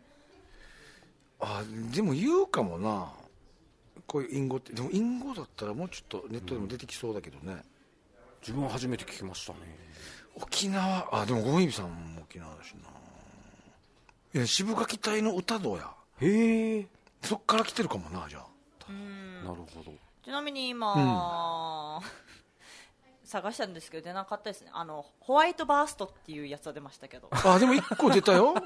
でも言うかもな、こういう隠語って。でも、隠語だったらもうちょっとネットでも出てきそうだけどね。 自分は初めて聞きましたね。 沖縄、でもゴーイメさんも沖縄だしな。いや、渋垣隊の歌どうや。 へえ。 そっから来てるかもな、じゃあ。 なるほど。 ちなみに今、探したんですけど出なかったですね。ホワイトバーストっていうやつは出ましたけど。 でも1個出たよ。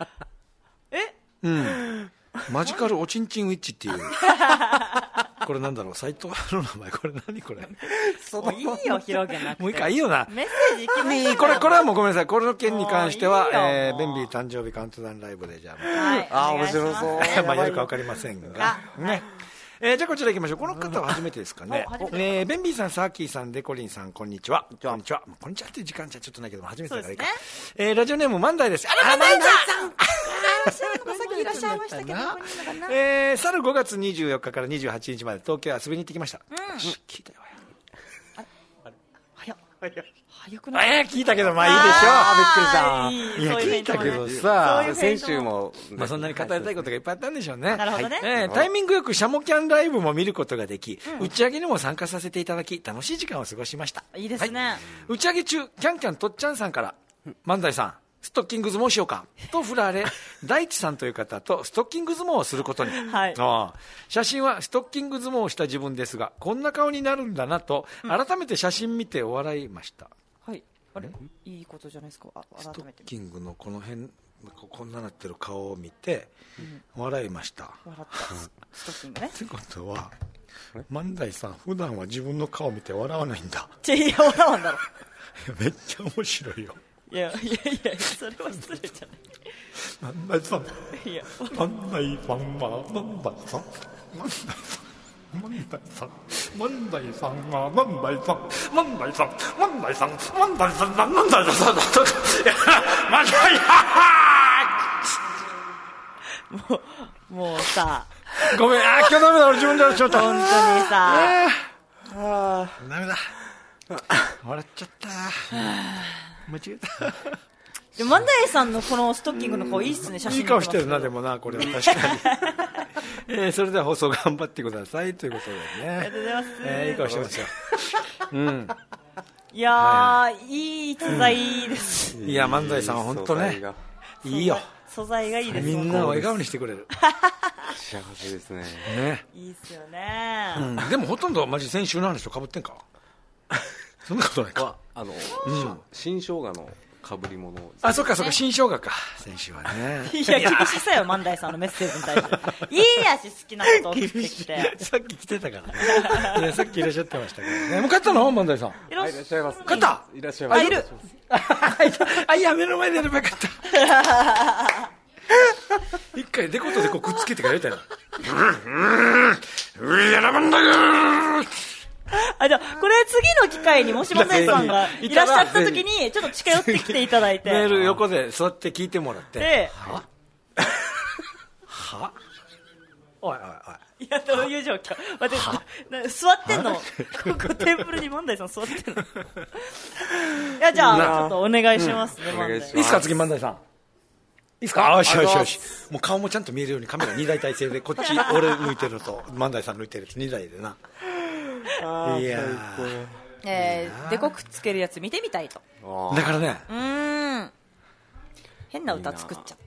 マジカルおちんちんウィッチっていう。これなんだろう、サイトの名前。これ何これ。 もういいよ、広げなくて。 もういいか、いいよな。 メッセージ行きましょう。 これはもうごめんなさい。これの件に関しては、ベンビー誕生日カウントダウンライブで、じゃあ。 面白そう。 まあ、やるか分かりませんが。ね。じゃあこちら行きましょう。この方は初めてですかね。ベンビーさん、サーキーさん、デコリンさん、こんにちは。こんにちは。こんにちはっていう時間じゃちょっとないけど、初めてだからいいか。ラジオネーム、万代です。 万代さんさっきいらっしゃいましたけど、 去る5月24日から28日まで東京遊びに行ってきました。聞いたよ。 早くない？ 聞いたけど、まあいいでしょ。びっくりした。いや、聞いたけどさ、 先週も、 そんなに語りたいことがいっぱいあったんでしょうね。 なるほどね。 タイミングよくシャモキャンライブも見ることができ、打ち上げにも参加させていただき、楽しい時間を過ごしました。 いいですね。 打ち上げ中、キャンキャンとっちゃんさんから、万代さん、ストッキング相撲しようかと振られ、大地さんという方とストッキング相撲をすることに。写真はストッキング相撲をした自分ですが、こんな顔になるんだなと改めて写真見て笑いました。 あれ、いいことじゃないですか。 ストッキングのこの辺、こんななってる顔を見て笑いました。 笑ったストッキングね。 ってことは、万代さん普段は自分の顔見て笑わないんだ。 いや、笑わんだろ。 めっちゃ面白いよ。 いや、それは失礼じゃない。 万代さん、万代さんは万代さん、万代さん、万代さんは万代さん、万代さん、万代さん、万代さん、万代さん、万代もうさ、 ごめん、今日ダメだ、俺自分でちょっと本当にさ、 ダメだ、笑っちゃった、間違えた。 でも万代さんのこのストッキングの顔いいっすね、写真。 いい顔してるな、でもな、これは確かに。それでは放送頑張ってくださいということでね。 ありがとうございます。 いい顔してますよ。 いやー、いい逸材です。 いや、万代さんは本当ね、いいよ。 素材がいいです。 みんなを笑顔にしてくれる。 幸せですね。 いいっすよね。 でもほとんどマジ先週の話と被ってんか。そんなことないか。 新生姜のかぶり物を。 あ、そっかそっか、新生姜か、先週はね。 いや、厳しさよ、万代さんのメッセージに対して。いいやし、好きなことを送ってきて。 さっき来てたからね。いや、さっきいらっしゃってましたけどね。もう帰ったの、万代さん。 いらっしゃいます。 帰った。 いらっしゃいます。 あ、いる。 あ、いや、目の前でやればよかった。一回デコとデコくっつけてからやりたいな。やらばんだよ。 あ、じゃあこれ次の機会にもし万代さんがいらっしゃった時にちょっと近寄ってきていただいて、 メール横で座って聞いてもらって、はおいおいおい、いや、どういう状況。待って、座ってんの、ここテーブルに万代さん座ってんの。いや、じゃあちょっとお願いしますね、万代。いいですか、次万代さん。いいですか。よしよしよし。もう顔もちゃんと見えるようにカメラ2台体制で、こっち俺抜いてると万代さん抜いてるって2台でな。いやー、デコくっつけるやつ見てみたいと。 だからね、 変な歌作っちゃ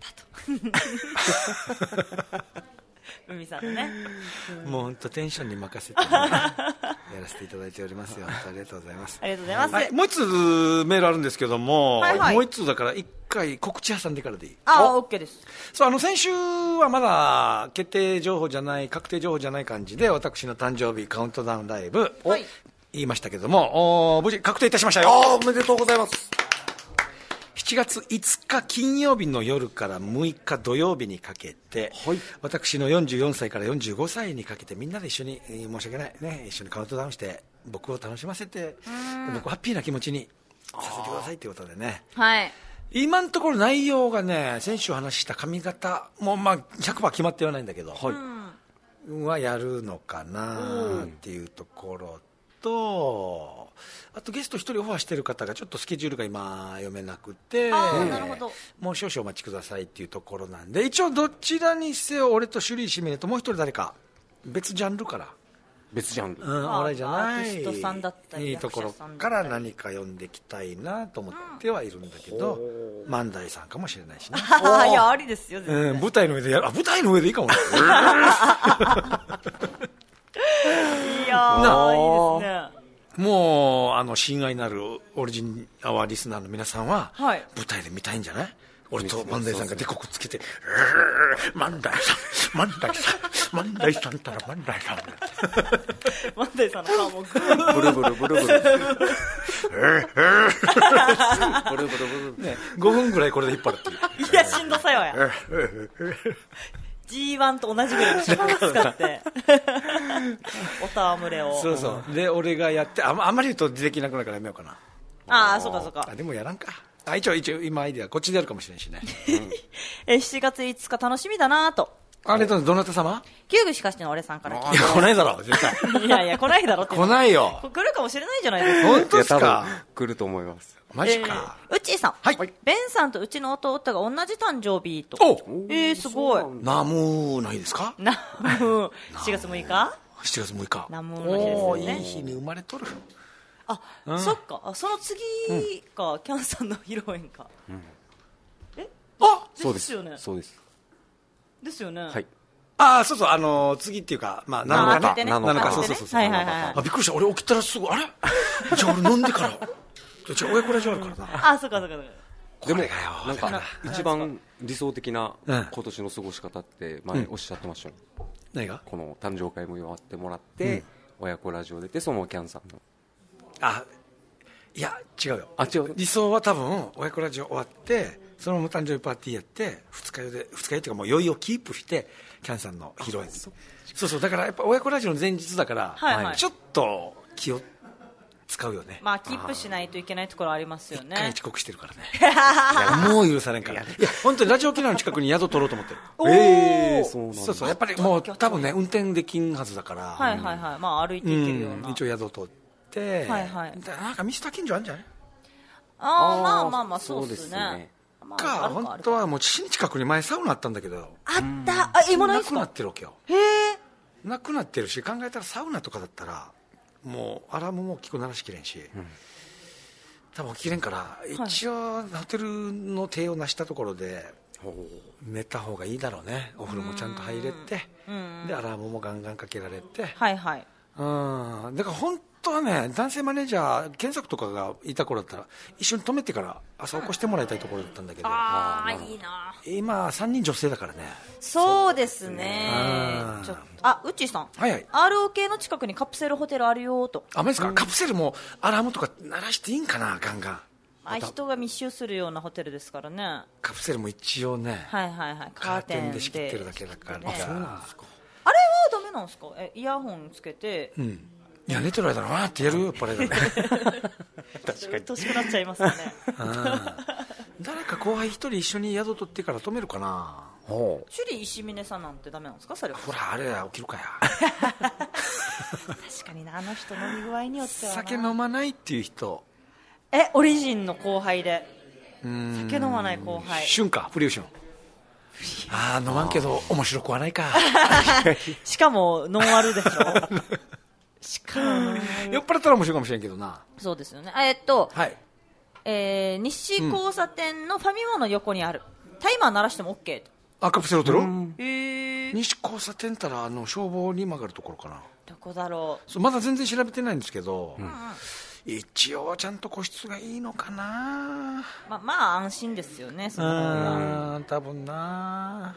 ったと。海さんのね、 もう本当テンションに任せて、やらせていただいておりますよ。ありがとうございます。 ありがとうございます。はい、 もう一つメールあるんですけども、もう一つだから一回告知挟んでからでいい？ あ、オッケーです。 そう、先週はまだ決定情報じゃない、確定情報じゃない感じで、私の誕生日カウントダウンライブ、言いましたけども、無事確定いたしましたよ。 おめでとうございます。 7月5日金曜日の夜から6日土曜日にかけて、私の44歳から45歳にかけてみんなで一緒に、申し訳ないね、一緒にカウントダウンして僕を楽しませて、僕をハッピーな気持ちにさせてくださいということでね。 はい。 今のところ内容がね、先週お話しした髪型もまあ 100% 決まってはないんだけど、はやるのかなっていうところと、あとゲスト1人オファーしてる方がちょっとスケジュールが今読めなくて、 なるほど、 もう少々お待ちくださいっていうところなんで、一応どちらにせよ俺とシュリーシメネともう1人誰か別ジャンルから、 別ジャンル、 お笑いじゃないアーティストさんだったりいいところから何か呼んできたいなと思ってはいるんだけど、万代さんかもしれないしね。 いや、ありですよ、 舞台の上でやる。舞台の上でいいかもね。いやー、いいですね。 もう親愛なるオリジンアワーリスナーの皆さんは、舞台で見たいんじゃない？俺と万代さんがデコくっつけて、万代さん、万代さん、万代さんったら万代さん。 万代さんの顔もブルブルブルブル。ブルブルブル。 ね、5分ぐらいこれで引っ張るっていう。 いや、しんどさよや。G1 と同じぐらいの尺を使ってお戯れを。 そうそうで俺がやってあんまり言うとできなくなるからやめようかな。 ああ、そうかそうか。 でもやらんか。一応今アイデアこっちでやるかもしれんしね。 7月5日楽しみだなと。 あれどなた様？ 旧具しかしの俺さんから聞いて。 いや、来ないだろ絶対。 いやいや、来ないだろって。 来ないよ。 来るかもしれないじゃないですか。 本当ですか？ 来ると思います。 マジか。 うっちーさん、ベンさんとうちの弟が同じ誕生日と。すごい。 ナムの日ですか？ ナム7月6日？ 7月6日。 ナムの日ですよね。 いい日に生まれとる。 あ、そっか。その次か、キャンさんの披露宴か。 そうですよね。 そうです。 ですよね。 はい。 そうそう、次っていうか、まあ、7日ね。7日、そうそうそう。 はいはいはい。 びっくりした。俺起きたらすぐ、あれじゃあ俺飲んでから。じゃあ親子ラジオあるからな。 そうかそうか。 でも、なんか、一番理想的な今年の過ごし方って前おっしゃってましたね。 何が？ この誕生会も祝ってもらって、親子ラジオ出て、そのキャンさんの。 いや、違うよ。 違う。 理想は多分、親子ラジオ終わって、そのまま誕生日パーティーやって、二日酔いっていうかもう酔いをキープして、キャンさんの披露宴。そうそう、だからやっぱ親子ラジオの前日だから、ちょっと気を使うよね。 まあ、キープしないといけないところありますよね。 一回遅刻してるからね。もう許されんから。いや、本当にラジオ沖縄の近くに宿取ろうと思ってる。そうそう、やっぱりもう多分ね、運転できんはずだから。 はいはいはい。まあ、歩いていけるような。 一応宿取って、なんかミスター近所あるんじゃない？ まあ、そうですね。 本当はもう父に近くに前サウナあったんだけど、 あった。今ないですか？ なくなってるわけよ。なくなってるし、考えたらサウナとかだったらもうアラームも大きく鳴らしきれんし、多分起きれんから、一応ホテルの手を成したところで寝た方がいいだろうね。お風呂もちゃんと入れて、でアラームもガンガンかけられて、だから本当はね、男性マネージャー検索とかがいた頃だったら一緒に止めてから朝起こしてもらいたいところだったんだけど、 いいな。 今3人女性だからね。 そうですね。ウッチーさん、 はいはい、 ROK の近くにカプセルホテルあるよと。 マジですか。カプセルもアラームとか鳴らしていいんかな、ガンガン。 人が密集するようなホテルですからね。 カプセルも一応ね、 カーテンで仕切ってるだけだから、 ね、そうなんですか。あれはダメなんですか。イヤホンつけて、 いや寝てる間わーってやるよ、パレードで。 確かに年くなっちゃいますね。 誰か後輩一人一緒に宿取ってから止めるかな。 首里石峰さんなんてダメなんですか。それほらあれ起きるかや。 確かにな、あの人飲み具合によってはな。 酒飲まないっていう人。 オリジンの後輩で酒飲まない後輩。 旬か、フリューション。飲まんけど面白くはないか。 しかもノンアルでしょ。しかも酔っ払ったら面白いかもしれんけどな。 そうですよね。 はい、 西交差点のファミマの横にある、タイマー鳴らしても OK と。 カプセルホテル。西交差点たら消防に曲がるところかな。 どこだろう。 まだ全然調べてないんですけど、一応ちゃんと個室がいいのかな。 まあ安心ですよね、その方が。 多分な。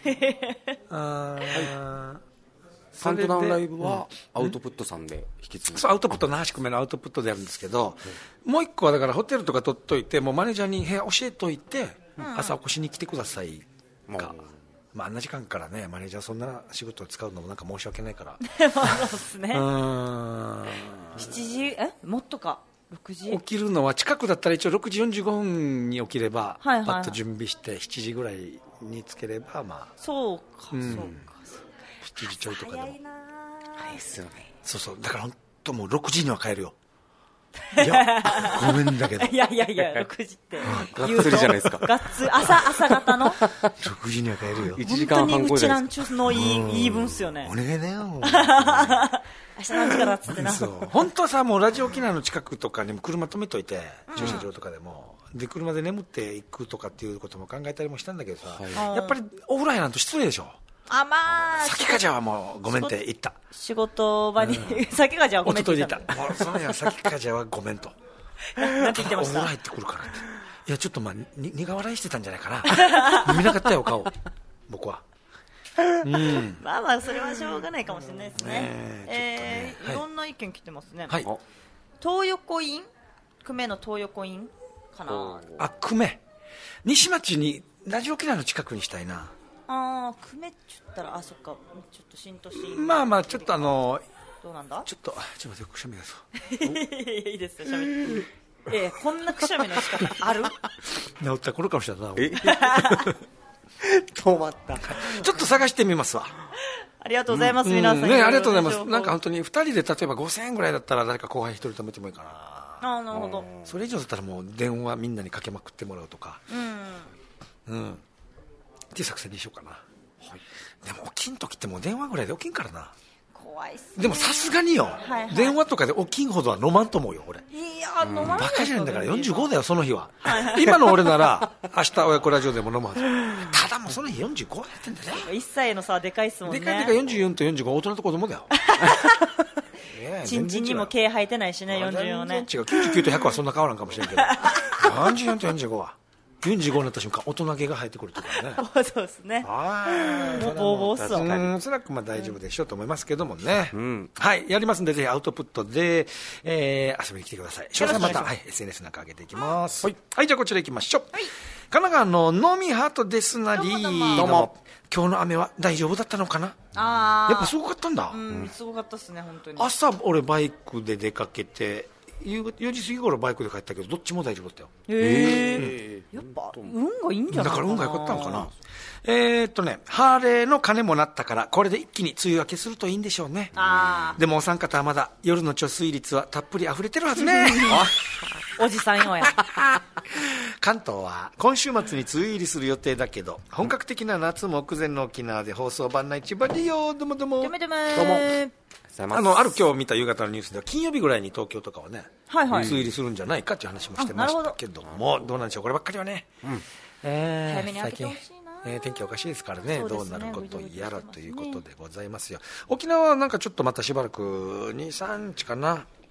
カウントダウンライブはアウトプットさんで引き継ぐ。 そうアウトプット、那覇宿命のアウトプットでやるんですけど、もう一個はだからホテルとか取っといて、もうマネージャーに部屋教えといて、朝起こしに来てくださいか。あんな時間からね、マネージャーそんな仕事を使うのもなんか申し訳ないから。 そうですね。7時もっとか6時起きるのは近くだったら一応6時45分に起きれば、パッと準備して7時ぐらいにつければそうか、そうか。 7時ちょいとかでも。 早いな。 早いっすよね。 そうだから本当もう6時には帰るよ。いやごめんだけど。 いや6時ってがっつりじゃないですか。 がっつ朝方の 6時には帰るよ。 1時間半後じゃないですか。 本当にうちなんちゅうの言い分っすよね。 お願いだよ。 明日何時からっつってな。 本当はさ、もうラジオ沖縄の近くとかにも車止めといて、駐車場とかでもで車で眠っていくとかっていうことも考えたりもしたんだけどさ、やっぱりお風呂入らんと失礼でしょ。先かじゃはもうごめんって言った。 仕事場に先かじゃはごめんって言った。もうその日は先かじゃはごめんと。 なんて言ってました。 お風呂入ってくるからって。いやちょっと苦笑いしてたんじゃないかな。見なかったよ顔。僕は。 まあそれはしょうがないかもしれないですね。いろんな意見来てますね。東横イン、久米の東横インかな。 久米。西町にラジオ沖縄の近くにしたいな。 久米って言ったらそっか、ちょっと浸透してちょっとどうなんだ。 ちょっと待って、くしゃみがそう。 いいですよ、しゃべって。こんなくしゃみの仕方ある？ 治った頃かもしれないな。 止まった。 ちょっと探してみますわ。 ありがとうございます、皆さん。 ありがとうございます。なんか本当に2人で例えば5000円ぐらいだったら誰か後輩1人止めてもいいかな。 なるほど。 それ以上だったらもう電話みんなにかけまくってもらうとか。っていう作戦にしようかな。でも起きんときってもう電話ぐらいで起きんからな。 怖いっすね。 でもさすがによ、電話とかで起きんほどは飲まんと思うよ俺。 いや飲まない。 バカじゃないんだから45だよその日は。今の俺なら明日親子ラジオでも飲むはず。ただもうその日45やってんだね。 1歳の差はでかいっすもんね。 でかい44と45大人と子供だよ。 ちんちんにも毛生えてないしね、44ね。 違う、99と100はそんな変わらんかもしれんけど44と45は45になった瞬間大人毛が生えてくるとかね。 そうですね。もうボーボーっすわ。 おそらく大丈夫でしょうと思いますけどもね。はい、やりますんでぜひアウトプットで遊びに来てください。詳細また SNS なんか上げていきます。はい、じゃあこちら行きましょう。神奈川ののみハートですなり。どうも。今日の雨は大丈夫だったのかな。やっぱすごかったんだ。 すごかったっすね、本当に。 朝俺バイクで出かけて4時過ぎ頃バイクで帰ったけどどっちも大丈夫だったよ。 やっぱ運がいいんじゃないかな。 だから運が良かったのかな。ハーレーの鐘も鳴ったからこれで一気に梅雨明けするといいんでしょうね。でもお三方はまだ夜の貯水率はたっぷり溢れてるはずね。 おじさんよや。 関東は今週末に梅雨入りする予定だけど本格的な夏目前の沖縄で放送番内千葉利用どうもどうもどうもある今日見た夕方のニュースでは金曜日ぐらいに東京とかはね、梅雨入りするんじゃないかっていう話もしてましたけども、どうなんでしょうこればっかりはね。最近天気おかしいですからね、どうなることやらということでございますよ。沖縄はなんかちょっとまたしばらく 2,3 日かな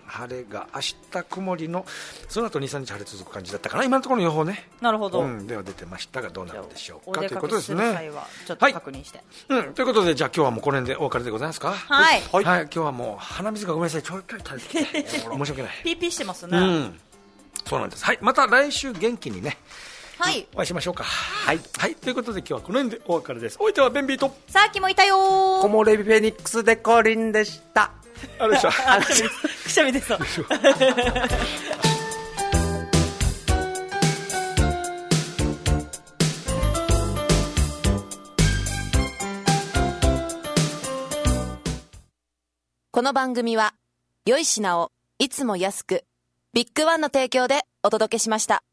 晴れが明日曇りのその後 2,3 日晴れ続く感じだったかな、今のところの予報ね。 なるほど、 では出てましたがどうなるでしょうおかということですね。 出かけする際はちょっと確認して、 ということでじゃあ今日はもうこの辺でお別れでございますか。 はい、 今日はもう鼻水がごめんなさいちょいちょい垂れてきて申し訳ないピーピーしてますね。 そうなんです。はい、また来週元気にね、 はい、 お会いしましょうか。はい、ということで今日はこの辺でお別れです。お相手はベンビーとさっきもいたよ木漏れ日フェニックスでコリンでした。 あれでしょくしゃみ出そう。 この番組は良い品をいつも安くビッグワンの提供でお届けしました。